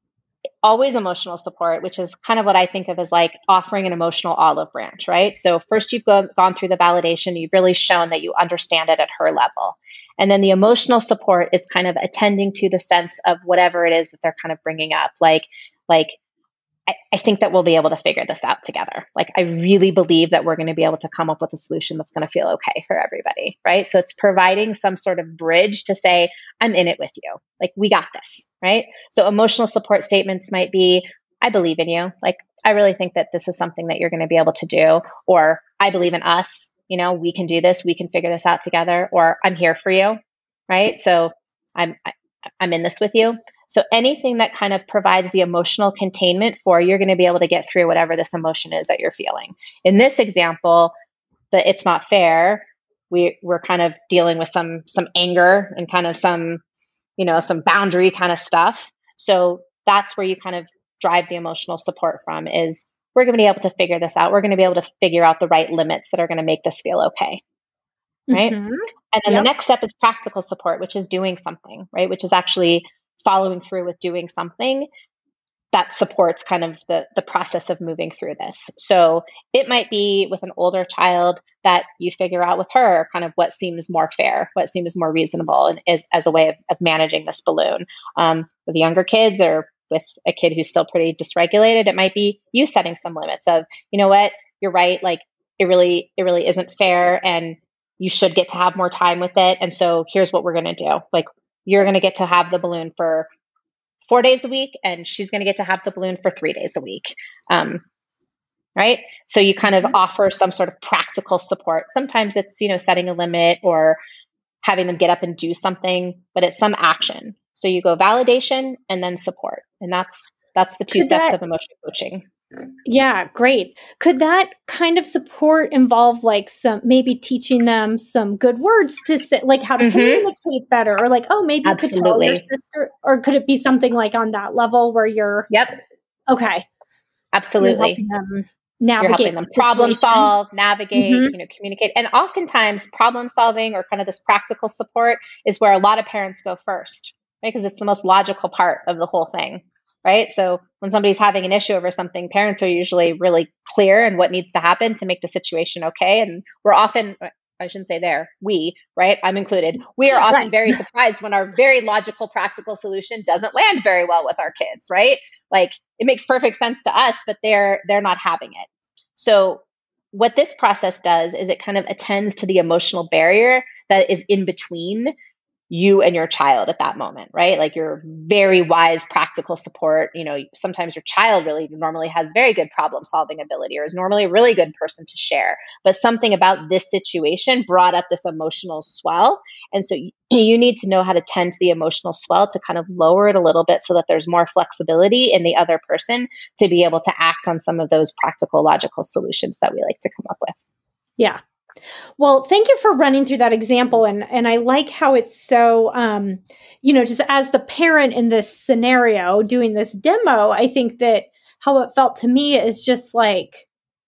Always emotional support, which is kind of what I think of as like offering an emotional olive branch, right? So first you've go, gone through the validation, you've really shown that you understand it at her level. And then the emotional support is kind of attending to the sense of whatever it is that they're kind of bringing up. Like, like, I, I think that we'll be able to figure this out together. Like, I really believe that we're going to be able to come up with a solution that's going to feel okay for everybody, right? So it's providing some sort of bridge to say, I'm in it with you. Like, we got this, right? So emotional support statements might be, I believe in you. Like, I really think that this is something that you're going to be able to do. Or I believe in us. You know, we can do this. We can figure this out together. Or I'm here for you, right? So I'm, I, I'm in this with you. So anything that kind of provides the emotional containment for you're going to be able to get through whatever this emotion is that you're feeling. In this example, that it's not fair, we we're kind of dealing with some some anger and kind of some, you know, some boundary kind of stuff. So that's where you kind of drive the emotional support from is we're going to be able to figure this out. We're going to be able to figure out the right limits that are going to make this feel okay. Right. Mm-hmm. And then Yep. the next step is practical support, which is doing something, right? Which is actually following through with doing something that supports kind of the, the process of moving through this. So it might be with an older child that you figure out with her kind of what seems more fair, what seems more reasonable and is as a way of, of managing this balloon. Um, with younger kids or with a kid who's still pretty dysregulated, it might be you setting some limits of, you know what, you're right. Like it really, it really isn't fair and you should get to have more time with it. And so here's what we're going to do. Like, you're going to get to have the balloon for four days a week, and she's going to get to have the balloon for three days a week. Um, right. So you kind of offer some sort of practical support. Sometimes it's, you know, setting a limit or having them get up and do something, but it's some action. So you go validation and then support. And that's, that's the two Could steps that- of emotional coaching. Yeah, great. Could that kind of support involve like some, maybe teaching them some good words to say, like how to Mhm. communicate better or like, oh, maybe you could tell your Absolutely. sister, or could it be something like on that level where you're, Yep. okay, you're Absolutely. helping them You're navigate helping them the problem situation? solve, navigate, Mhm. you know, communicate. And oftentimes problem solving or kind of this practical support is where a lot of parents go first, right? Because it's the most logical part of the whole thing, right? So when somebody's having an issue over something, parents are usually really clear in what needs to happen to make the situation okay. And we're often, I shouldn't say there, we, right? I'm included. We are often Right. very surprised when our very logical, practical solution doesn't land very well with our kids, right? Like it makes perfect sense to us, but they're they're not having it. So what this process does is it kind of attends to the emotional barrier that is in between you and your child at that moment, right? Like your very wise, practical support. You know, sometimes your child really normally has very good problem solving ability or is normally a really good person to share. But something about this situation brought up this emotional swell. And so you, you need to know how to tend to the emotional swell to kind of lower it a little bit so that there's more flexibility in the other person to be able to act on some of those practical, logical solutions that we like to come up with. Yeah. Well, thank you for running through that example. And, and I like how it's so, um, you know, just as the parent in this scenario doing this demo, I think that how it felt to me is just like,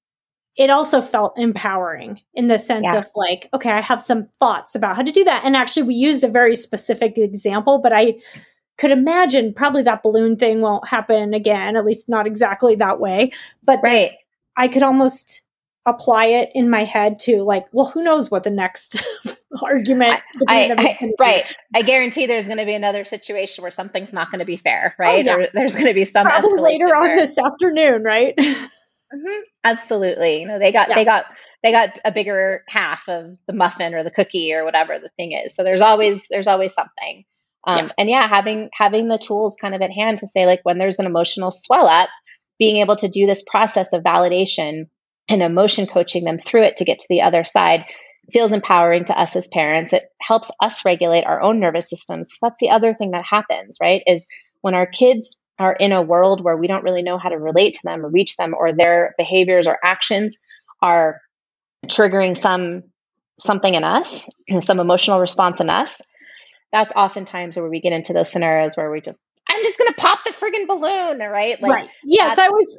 it also felt empowering in the sense Yeah. of like, okay, I have some thoughts about how to do that. And actually we used a very specific example, but I could imagine probably that balloon thing won't happen again, at least not exactly that way. But that Right. I could almost apply it in my head to like, well, who knows what the next argument between I, them is I, going to right. be. I guarantee there's going to be another situation where something's not going to be fair, right? Oh, yeah. Or there's going to be some Probably escalation later on where- this afternoon, right? Mhm. Absolutely. You know, they got Yeah. they got they got a bigger half of the muffin or the cookie or whatever the thing is. So there's always there's always something. Um, Yeah. And yeah, having having the tools kind of at hand to say like when there's an emotional swell up, being able to do this process of validation and emotion coaching them through it to get to the other side feels empowering to us as parents. It helps us regulate our own nervous systems. That's the other thing that happens, right? Is when our kids are in a world where we don't really know how to relate to them or reach them, or their behaviors or actions are triggering some something in us, some emotional response in us, that's oftentimes where we get into those scenarios where we just, I'm just going to pop the friggin' balloon, right? Like, right. Yes, I was.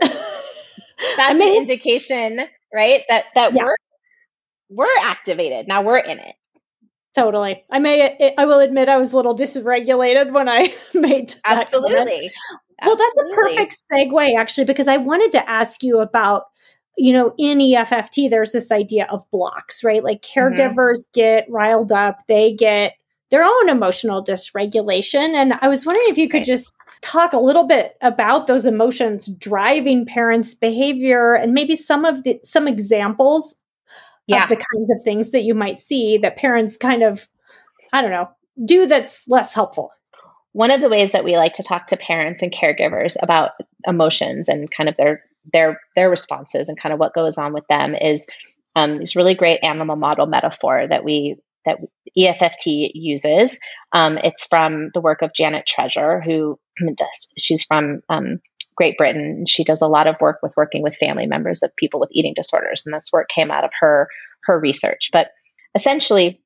that's I mean, an indication, right? That that Yeah. we're we're activated. Now we're in it. Totally. I may, I will admit I was a little dysregulated when I made that Absolutely. comment. Well, that's a perfect segue, actually, because I wanted to ask you about, you know, in E F F T, there's this idea of blocks, right? Like caregivers mm-hmm. get riled up, they get their own emotional dysregulation. And I was wondering if you could right. just talk a little bit about those emotions driving parents' behavior and maybe some of the, some examples yeah. of the kinds of things that you might see that parents kind of, I don't know, do that's less helpful. One of the ways that we like to talk to parents and caregivers about emotions and kind of their their their responses and kind of what goes on with them is um, this really great animal model metaphor that we that E F F T uses. Um, it's from the work of Janet Treasure, who does. She's from um, Great Britain. She does a lot of work with working with family members of people with eating disorders, and this work came out of her her research. But essentially,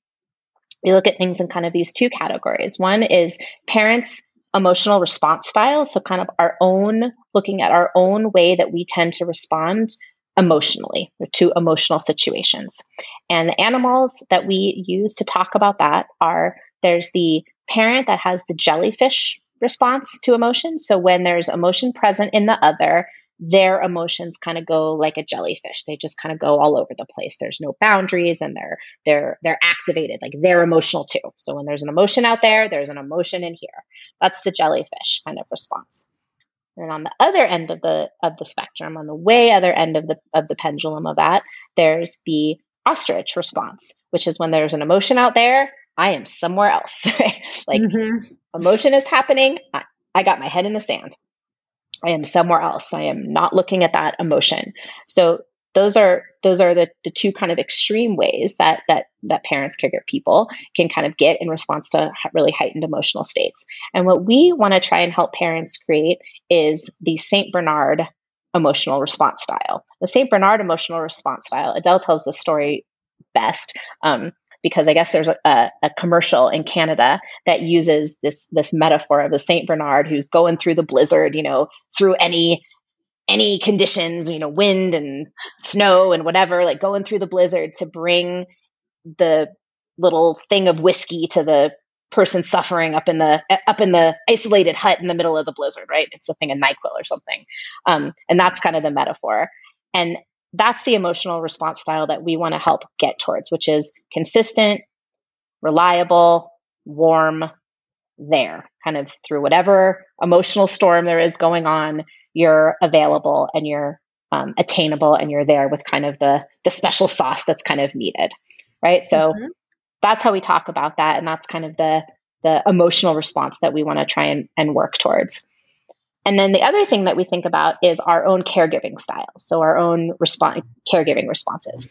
we look at things in kind of these two categories. One is parents' emotional response style. So kind of our own, looking at our own way that we tend to respond emotionally to emotional situations. And the animals that we use to talk about that are, there's the parent that has the jellyfish response to emotion. So when there's emotion present in the other, their emotions kind of go like a jellyfish. They just kind of go all over the place. There's no boundaries and they're they're they're activated, like they're emotional too. So when there's an emotion out there, there's an emotion in here. That's the jellyfish kind of response. And on the other end of the of the spectrum, on the way other end of the of the pendulum of that, there's the ostrich response, which is when there's an emotion out there, I am somewhere else. Like mm-hmm. emotion is happening, I, I got my head in the sand. I am somewhere else. I am not looking at that emotion. So those are those are the, the two kind of extreme ways that that that parents, caregiver people can kind of get in response to really heightened emotional states. And what we want to try and help parents create is the Saint Bernard emotional response style. The Saint Bernard emotional response style, Adele tells the story best. Um, because I guess there's a, a, a commercial in Canada that uses this this metaphor of the Saint Bernard who's going through the blizzard, you know, through any any conditions, you know, wind and snow and whatever, like going through the blizzard to bring the little thing of whiskey to the person suffering up in the up in the isolated hut in the middle of the blizzard, right? It's a thing of NyQuil or something, um, and that's kind of the metaphor. And that's the emotional response style that we want to help get towards, which is consistent, reliable, warm, there, kind of through whatever emotional storm there is going on, you're available and you're um, attainable and you're there with kind of the, the special sauce that's kind of needed, right? So mm-hmm. that's how we talk about that. And that's kind of the, the emotional response that we want to try and, and work towards. And then the other thing that we think about is our own caregiving style. So our own response, caregiving responses.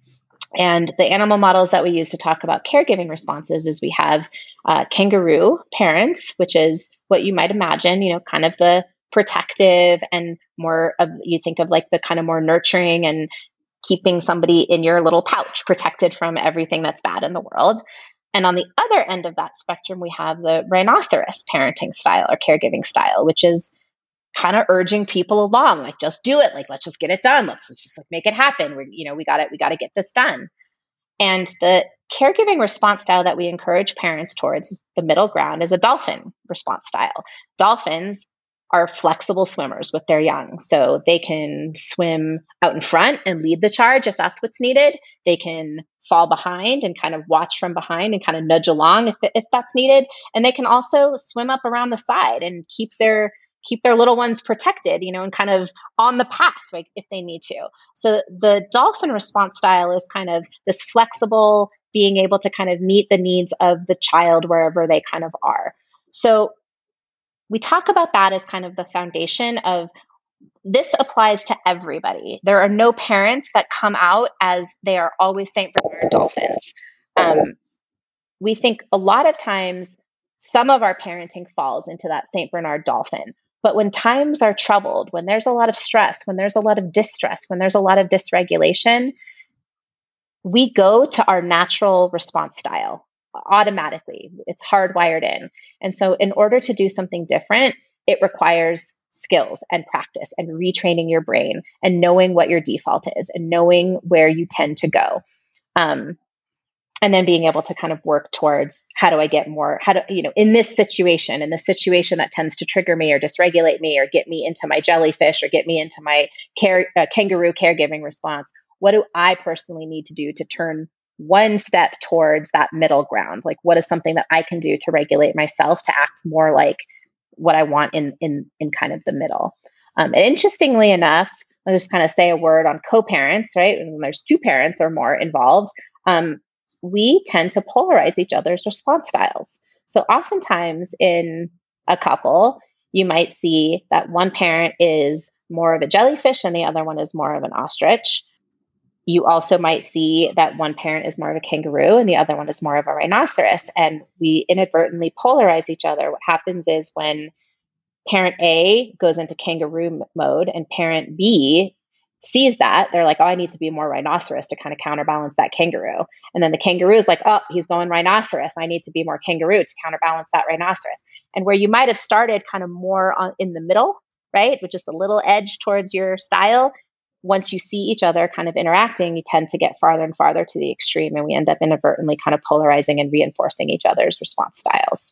And the animal models that we use to talk about caregiving responses is we have uh, kangaroo parents, which is what you might imagine, you know, kind of the protective and more of, you think of like the kind of more nurturing and keeping somebody in your little pouch protected from everything that's bad in the world. And on the other end of that spectrum, we have the rhinoceros parenting style or caregiving style, which is kind of urging people along, like, just do it. Like, let's just get it done. Let's, let's just like make it happen. We, you know, we got it. We got to get this done. And the caregiving response style that we encourage parents towards, the middle ground, is a dolphin response style. Dolphins are flexible swimmers with their young. So they can swim out in front and lead the charge if that's what's needed. They can fall behind and kind of watch from behind and kind of nudge along if, if that's needed. And they can also swim up around the side and keep their keep their little ones protected, you know, and kind of on the path, like, if they need to. So the dolphin response style is kind of this flexible, being able to kind of meet the needs of the child wherever they kind of are. So we talk about that as kind of the foundation of this applies to everybody. There are no parents that come out as they are always Saint Bernard dolphins. Um, we think a lot of times some of our parenting falls into that Saint Bernard dolphin. But when times are troubled, when there's a lot of stress, when there's a lot of distress, when there's a lot of dysregulation, we go to our natural response style automatically. It's hardwired in. And so in order to do something different, it requires skills and practice and retraining your brain and knowing what your default is and knowing where you tend to go. Um, And then being able to kind of work towards how do I get more, how do, you know, in this situation, in the situation that tends to trigger me or dysregulate me or get me into my jellyfish or get me into my care, uh, kangaroo caregiving response, what do I personally need to do to turn one step towards that middle ground? Like, what is something that I can do to regulate myself to act more like what I want in, in, in kind of the middle? Um, and interestingly enough, I'll just kind of say a word on co-parents, right? When there's two parents or more involved, um, we tend to polarize each other's response styles. So oftentimes in a couple, you might see that one parent is more of a jellyfish and the other one is more of an ostrich. You also might see that one parent is more of a kangaroo and the other one is more of a rhinoceros. And we inadvertently polarize each other. What happens is when parent A goes into kangaroo mode and parent B sees that, they're like, oh, I need to be more rhinoceros to kind of counterbalance that kangaroo. And then the kangaroo is like, oh, he's going rhinoceros. I need to be more kangaroo to counterbalance that rhinoceros. And where you might have started kind of more on, in the middle, right, with just a little edge towards your style, once you see each other kind of interacting, you tend to get farther and farther to the extreme. And we end up inadvertently kind of polarizing and reinforcing each other's response styles.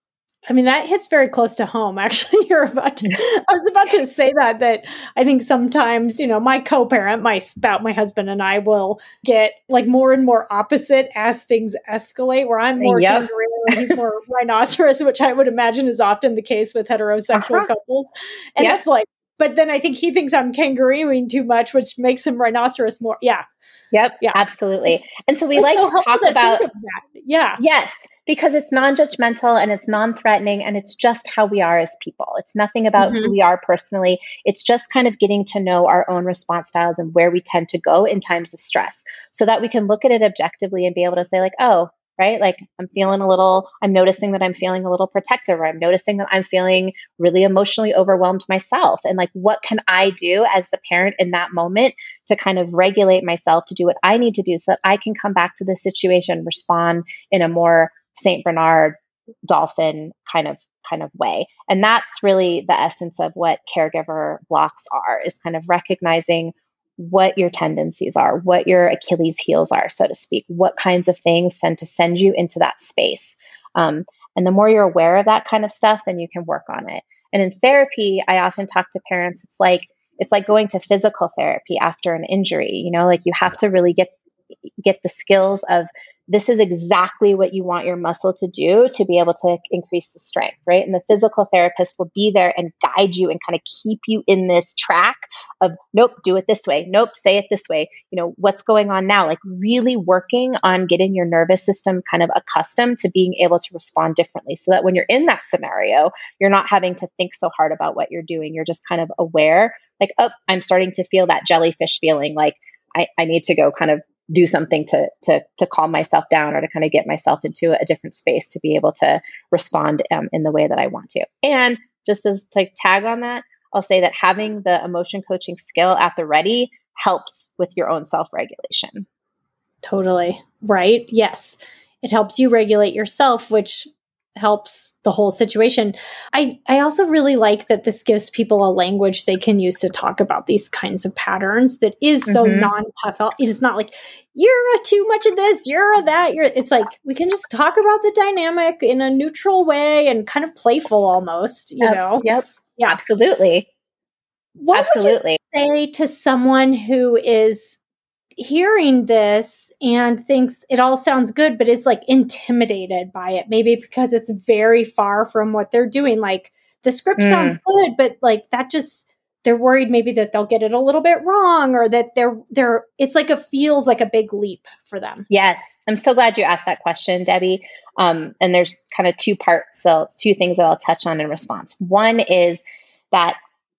I mean, that hits very close to home. Actually, you're about to, I was about to say that, that I think sometimes, you know, my co-parent, my spout, my husband and I will get like more and more opposite as things escalate, where I'm more yep. kangaroo and he's more rhinoceros, which I would imagine is often the case with heterosexual uh-huh. couples. And yep. it's like, but then I think he thinks I'm kangarooing too much, which makes him rhinoceros more. Yeah. Yep. Yeah. Absolutely. It's, and so we like so to talk about that. Yeah. Yes. Because it's non-judgmental and it's non-threatening and it's just how we are as people. It's nothing about mm-hmm. who we are personally. It's just kind of getting to know our own response styles and where we tend to go in times of stress so that we can look at it objectively and be able to say like, oh, right? Like I'm feeling a little, I'm noticing that I'm feeling a little protective, or I'm noticing that I'm feeling really emotionally overwhelmed myself. And like, what can I do as the parent in that moment to kind of regulate myself to do what I need to do so that I can come back to the situation, respond in a more Saint Bernard dolphin kind of kind of way. And that's really the essence of what caregiver blocks are, is kind of recognizing what your tendencies are, what your Achilles heels are, so to speak, what kinds of things tend to send you into that space. Um, and the more you're aware of that kind of stuff, then you can work on it. And in therapy, I often talk to parents, it's like, it's like going to physical therapy after an injury, you know, like you have to really get, get the skills of, this is exactly what you want your muscle to do to be able to increase the strength, right? And the physical therapist will be there and guide you and kind of keep you in this track of, nope, do it this way. Nope, say it this way. You know, what's going on now? Like really working on getting your nervous system kind of accustomed to being able to respond differently so that when you're in that scenario, you're not having to think so hard about what you're doing. You're just kind of aware, like, oh, I'm starting to feel that jellyfish feeling, like I, I need to go kind of do something to to to calm myself down or to kind of get myself into a different space to be able to respond um, in the way that I want to. And just as to tag on that, I'll say that having the emotion coaching skill at the ready helps with your own self-regulation. Totally. Right. Yes. It helps you regulate yourself, which helps the whole situation. I, I also really like that this gives people a language they can use to talk about these kinds of patterns that is so mm-hmm. non-pathological. It is not like, you're a too much of this, you're a that, you're, it's like, we can just talk about the dynamic in a neutral way and kind of playful almost, you yep, know? Yep. Yeah, absolutely. What absolutely. would you say to someone who is hearing this and thinks it all sounds good, but is like intimidated by it, maybe because it's very far from what they're doing? Like the script mm. sounds good, but like that just, they're worried maybe that they'll get it a little bit wrong, or that they're, they're, it's like, it feels like a big leap for them. Yes. I'm so glad you asked that question, Debbie. Um, and there's kind of two parts. So two things that I'll touch on in response. One is that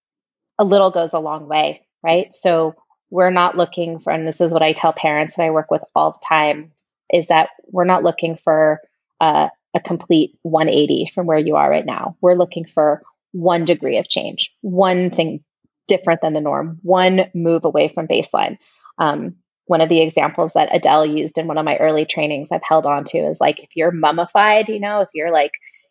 a little goes a long way, right? So we're not looking for, and this is what I tell parents that I work with all the time, is that we're not looking for uh, a complete one eighty from where you are right now. We're looking for one degree of change, one thing different than the norm, one move away from baseline. Um, one of the examples that Adele used in one of my early trainings I've held on to is like, if you're mummified, you know, if you're like,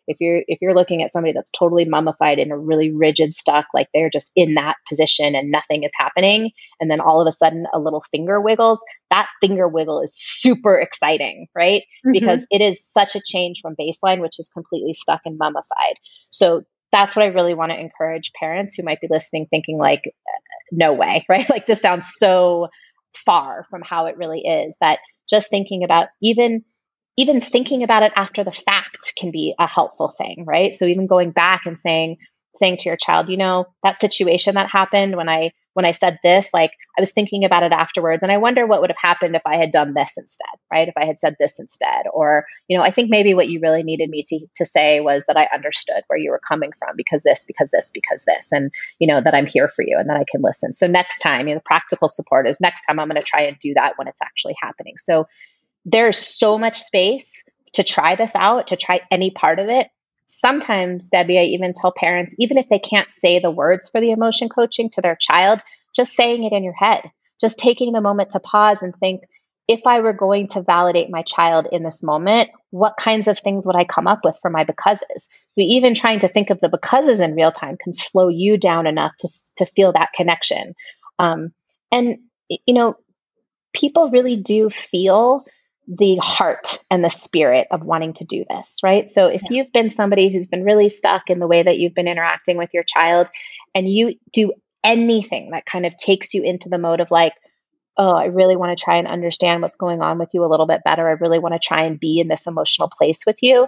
if you're, if you're looking at somebody that's totally mummified in a really rigid stuck, like they're just in that position and nothing is happening. And then all of a sudden a little finger wiggles, that finger wiggle is super exciting, right? Mm-hmm. Because it is such a change from baseline, which is completely stuck and mummified. So that's what I really want to encourage parents who might be listening, thinking like, no way, right? Like this sounds so far from how it really is, that just thinking about even, even thinking about it after the fact can be a helpful thing, right? So even going back and saying, saying to your child, you know, that situation that happened when I, when I said this, like I was thinking about it afterwards and I wonder what would have happened if I had done this instead, right? If I had said this instead, or, you know, I think maybe what you really needed me to, to say was that I understood where you were coming from because this, because this, because this, and, you know, that I'm here for you and that I can listen. So next time, you know, the practical support is next time I'm going to try and do that when it's actually happening. So there's so much space to try this out, to try any part of it. Sometimes, Debbie, I even tell parents, even if they can't say the words for the emotion coaching to their child, just saying it in your head, just taking the moment to pause and think, if I were going to validate my child in this moment, what kinds of things would I come up with for my becauses? So even trying to think of the becauses in real time can slow you down enough to, to feel that connection. Um, and, you know, people really do feel the heart and the spirit of wanting to do this, right? So if yeah. you've been somebody who's been really stuck in the way that you've been interacting with your child, and you do anything that kind of takes you into the mode of like, oh, I really want to try and understand what's going on with you a little bit better. I really want to try and be in this emotional place with you.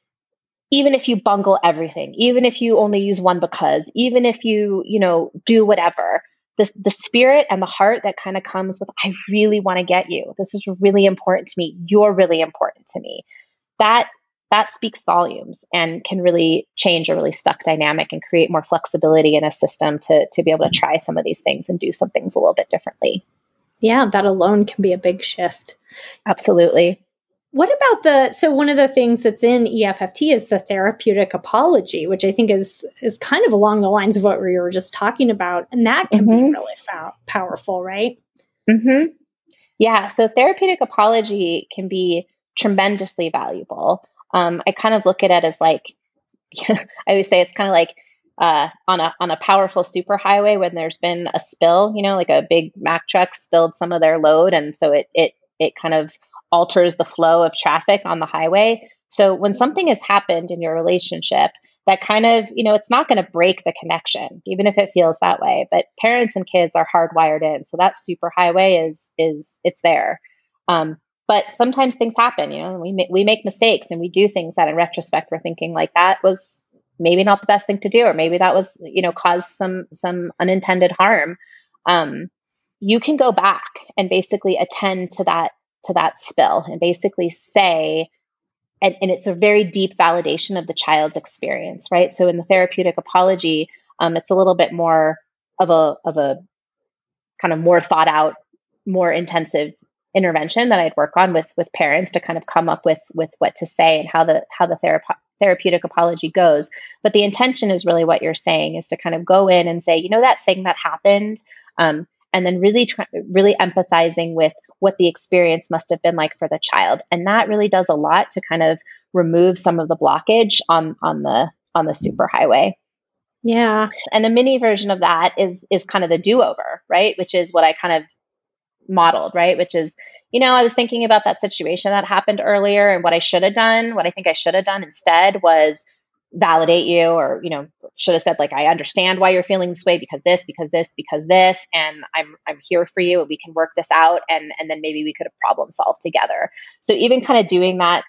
Even if you bungle everything, even if you only use one because, even if you, you know, do whatever, This, the spirit and the heart that kind of comes with, I really want to get you. This is really important to me. You're really important to me. That, that speaks volumes and can really change a really stuck dynamic and create more flexibility in a system to, to be able to try some of these things and do some things a little bit differently. Yeah, that alone can be a big shift. Absolutely. What about the, so one of the things that's in E F F T is the therapeutic apology, which I think is is kind of along the lines of what we were just talking about. And that can mm-hmm. be really fa- powerful, right? Mm-hmm. Yeah. So therapeutic apology can be tremendously valuable. Um, I kind of look at it as like, I always say it's kind of like uh, on a on a powerful superhighway when there's been a spill, you know, like a big Mack truck spilled some of their load. And so it it it kind of alters the flow of traffic on the highway. So when something has happened in your relationship that kind of, you know, it's not going to break the connection, even if it feels that way. But parents and kids are hardwired in. So that super highway is, is it's there. Um, but sometimes things happen, you know, we, ma- we make mistakes and we do things that in retrospect, we're thinking like that was maybe not the best thing to do, or maybe that was, you know, caused some, some unintended harm. Um, you can go back and basically attend to that to that spill and basically say, and, and it's a very deep validation of the child's experience, right? So in the therapeutic apology, um, it's a little bit more of a, of a kind of more thought out, more intensive intervention that I'd work on with, with parents to kind of come up with, with what to say and how the, how the therape- therapeutic apology goes. But the intention is really what you're saying, is to kind of go in and say, you know, that thing that happened, um, and then really, try, really empathizing with what the experience must have been like for the child. And that really does a lot to kind of remove some of the blockage on, on the, on the superhighway. Yeah. And a mini version of that is, is kind of the do-over, right? Which is what I kind of modeled, right? Which is, you know, I was thinking about that situation that happened earlier, and what I should have done, what I think I should have done instead was validate you, or, you know, should have said like, I understand why you're feeling this way because this, because this, because this, and I'm, I'm here for you and we can work this out. And, and then maybe we could have problem solved together. So even kind of doing that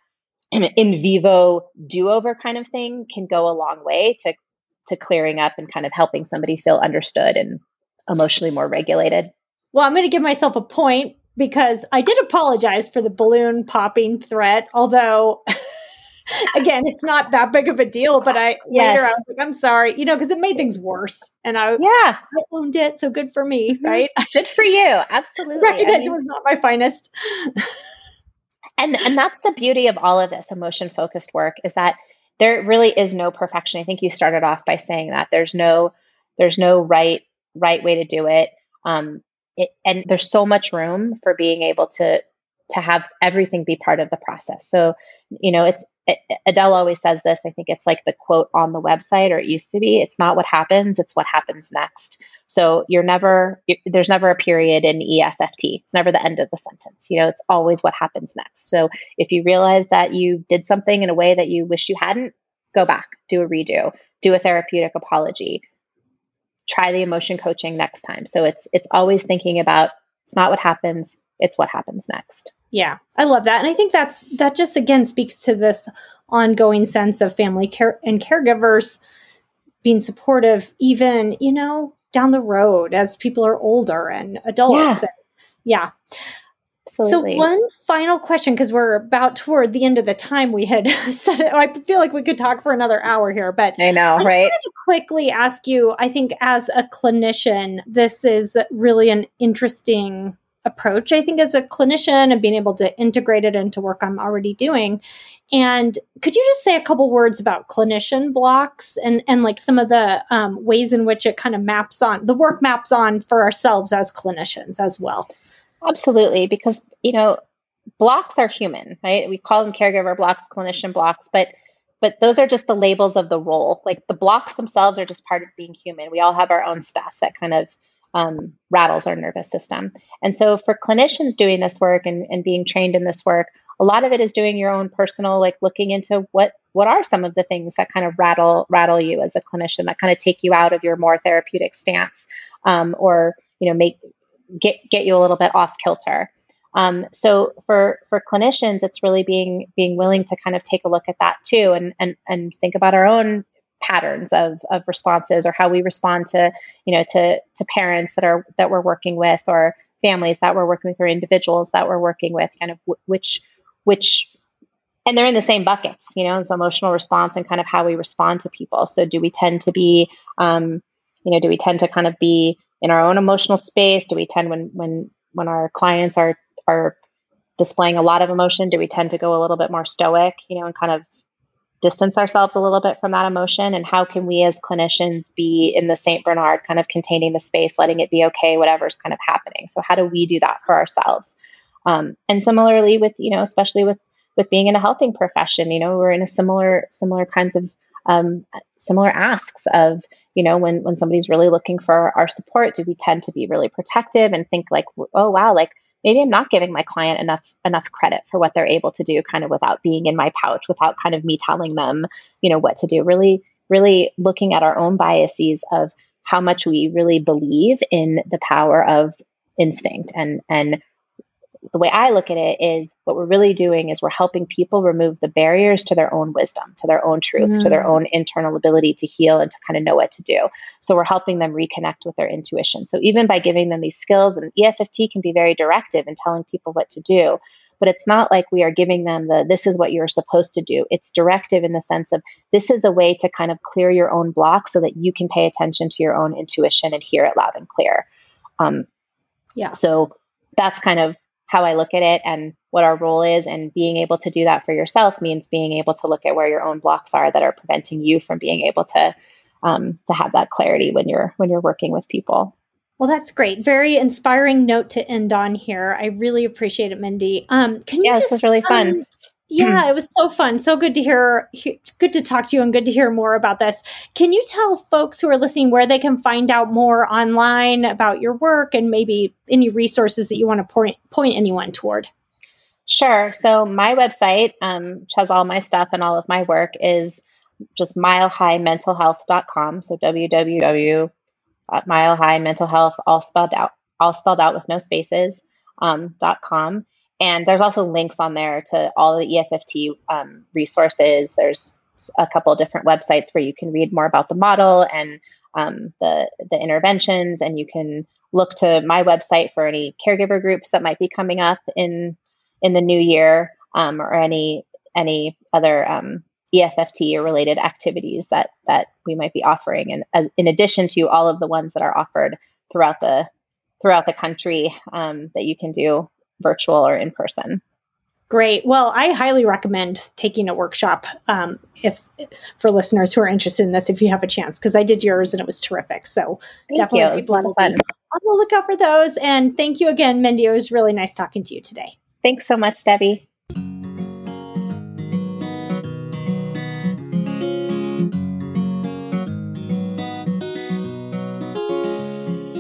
in vivo do-over kind of thing can go a long way to, to clearing up and kind of helping somebody feel understood and emotionally more regulated. Well, I'm going to give myself a point because I did apologize for the balloon popping threat, although again, it's not that big of a deal, but I yes. later I was like, I'm sorry, you know, because it made things worse, and I yeah I owned it, so good for me, mm-hmm. right? Good for you, absolutely. Recognize I mean, it was not my finest, and and that's the beauty of all of this emotion focused work, is that there really is no perfection. I think you started off by saying that there's no there's no right right way to do it, um, it and there's so much room for being able to to have everything be part of the process. So, you know, it's Adele always says this. I think it's like the quote on the website, or it used to be, it's not what happens, it's what happens next. So you're never, there's never a period in E F F T. It's never the end of the sentence. You know, it's always what happens next. So if you realize that you did something in a way that you wish you hadn't, go back, do a redo, do a therapeutic apology, try the emotion coaching next time. So it's, it's always thinking about, it's not what happens, it's what happens next. Yeah, I love that. And I think that's, that just again speaks to this ongoing sense of family care and caregivers being supportive, even, you know, down the road as people are older and adults. Yeah. And, yeah. Absolutely. So one final question, because we're about toward the end of the time we had said it. I feel like we could talk for another hour here, but I know, I just right? wanted to quickly ask you, I think as a clinician, this is really an interesting approach, I think, as a clinician, and being able to integrate it into work I'm already doing. And could you just say a couple words about clinician blocks and, and like some of the um, ways in which it kind of maps on, the work maps on for ourselves as clinicians as well? Absolutely. Because, you know, blocks are human, right? We call them caregiver blocks, clinician blocks, but but those are just the labels of the role. Like the blocks themselves are just part of being human. We all have our own stuff that kind of um, rattles our nervous system. And so for clinicians doing this work and, and being trained in this work, a lot of it is doing your own personal, like looking into what what are some of the things that kind of rattle rattle you as a clinician, that kind of take you out of your more therapeutic stance, um, or, you know, make get get you a little bit off kilter. Um, so for for clinicians, it's really being being willing to kind of take a look at that too, and and and think about our own patterns of of responses, or how we respond to, you know, to to parents that are that we're working with, or families that we're working with, or individuals that we're working with, kind of w- which which and they're in the same buckets, you know, it's emotional response and kind of how we respond to people. So do we tend to be, um, you know, do we tend to kind of be in our own emotional space? Do we tend when when when our clients are are displaying a lot of emotion, do we tend to go a little bit more stoic, you know, and kind of distance ourselves a little bit from that emotion? And how can we as clinicians be in the Saint Bernard, kind of containing the space, letting it be okay, whatever's kind of happening? So how do we do that for ourselves? Um, and similarly with, you know, especially with with being in a helping profession, you know, we're in a similar similar kinds of um, similar asks of, you know, when when somebody's really looking for our support, do we tend to be really protective and think like, oh wow, like maybe I'm not giving my client enough enough credit for what they're able to do, kind of without being in my pouch, without kind of me telling them, you know, what to do. Really, really looking at our own biases of how much we really believe in the power of instinct. And and the way I look at it is what we're really doing is we're helping people remove the barriers to their own wisdom, to their own truth, mm. to their own internal ability to heal and to kind of know what to do. So we're helping them reconnect with their intuition. So even by giving them these skills, and E F F T can be very directive in telling people what to do, but it's not like we are giving them the, this is what you're supposed to do. It's directive in the sense of this is a way to kind of clear your own block so that you can pay attention to your own intuition and hear it loud and clear. Um, yeah. So that's kind of how I look at it and what our role is. And being able to do that for yourself means being able to look at where your own blocks are that are preventing you from being able to um, to have that clarity when you're when you're working with people. Well, that's great. Very inspiring note to end on here. I really appreciate it, Mindy. Um, can you yeah, just, this was really fun. Um, yeah, it was so fun. So good to hear, he, good to talk to you and good to hear more about this. Can you tell folks who are listening where they can find out more online about your work and maybe any resources that you want to point, point anyone toward? Sure. So my website, um, which has all my stuff and all of my work, is just mile high mental health dot com. So w w w dot mile high mental health, all spelled out, all spelled out with no spaces, um, dot com. And there's also links on there to all the E F F T um, resources. There's a couple of different websites where you can read more about the model and um, the the interventions, and you can look to my website for any caregiver groups that might be coming up in in the new year, um, or any any other um, E F F T or related activities that that we might be offering, and as in addition to all of the ones that are offered throughout the throughout the country um, that you can do virtual or in person. Great. Well, I highly recommend taking a workshop um, if for listeners who are interested in this, if you have a chance, because I did yours and it was terrific. So thank definitely you. It was people a lot of fun. On the lookout for those. And thank you again, Mindy. It was really nice talking to you today. Thanks so much, Debbie.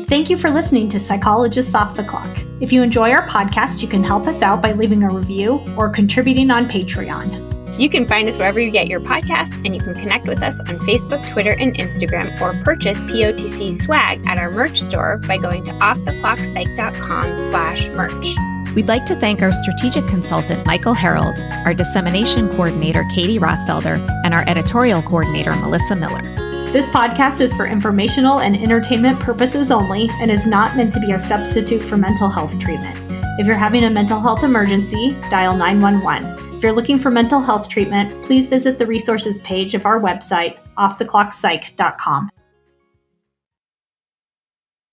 Thank you for listening to Psychologists Off the Clock. If you enjoy our podcast, you can help us out by leaving a review or contributing on Patreon. You can find us wherever you get your podcasts, and you can connect with us on Facebook, Twitter, and Instagram, or purchase P O T C swag at our merch store by going to offtheclockpsych.com slash merch. We'd like to thank our strategic consultant, Michael Harold, our dissemination coordinator, Katie Rothfelder, and our editorial coordinator, Melissa Miller. This podcast is for informational and entertainment purposes only and is not meant to be a substitute for mental health treatment. If you're having a mental health emergency, dial nine one one. If you're looking for mental health treatment, please visit the resources page of our website, off the clock psych dot com.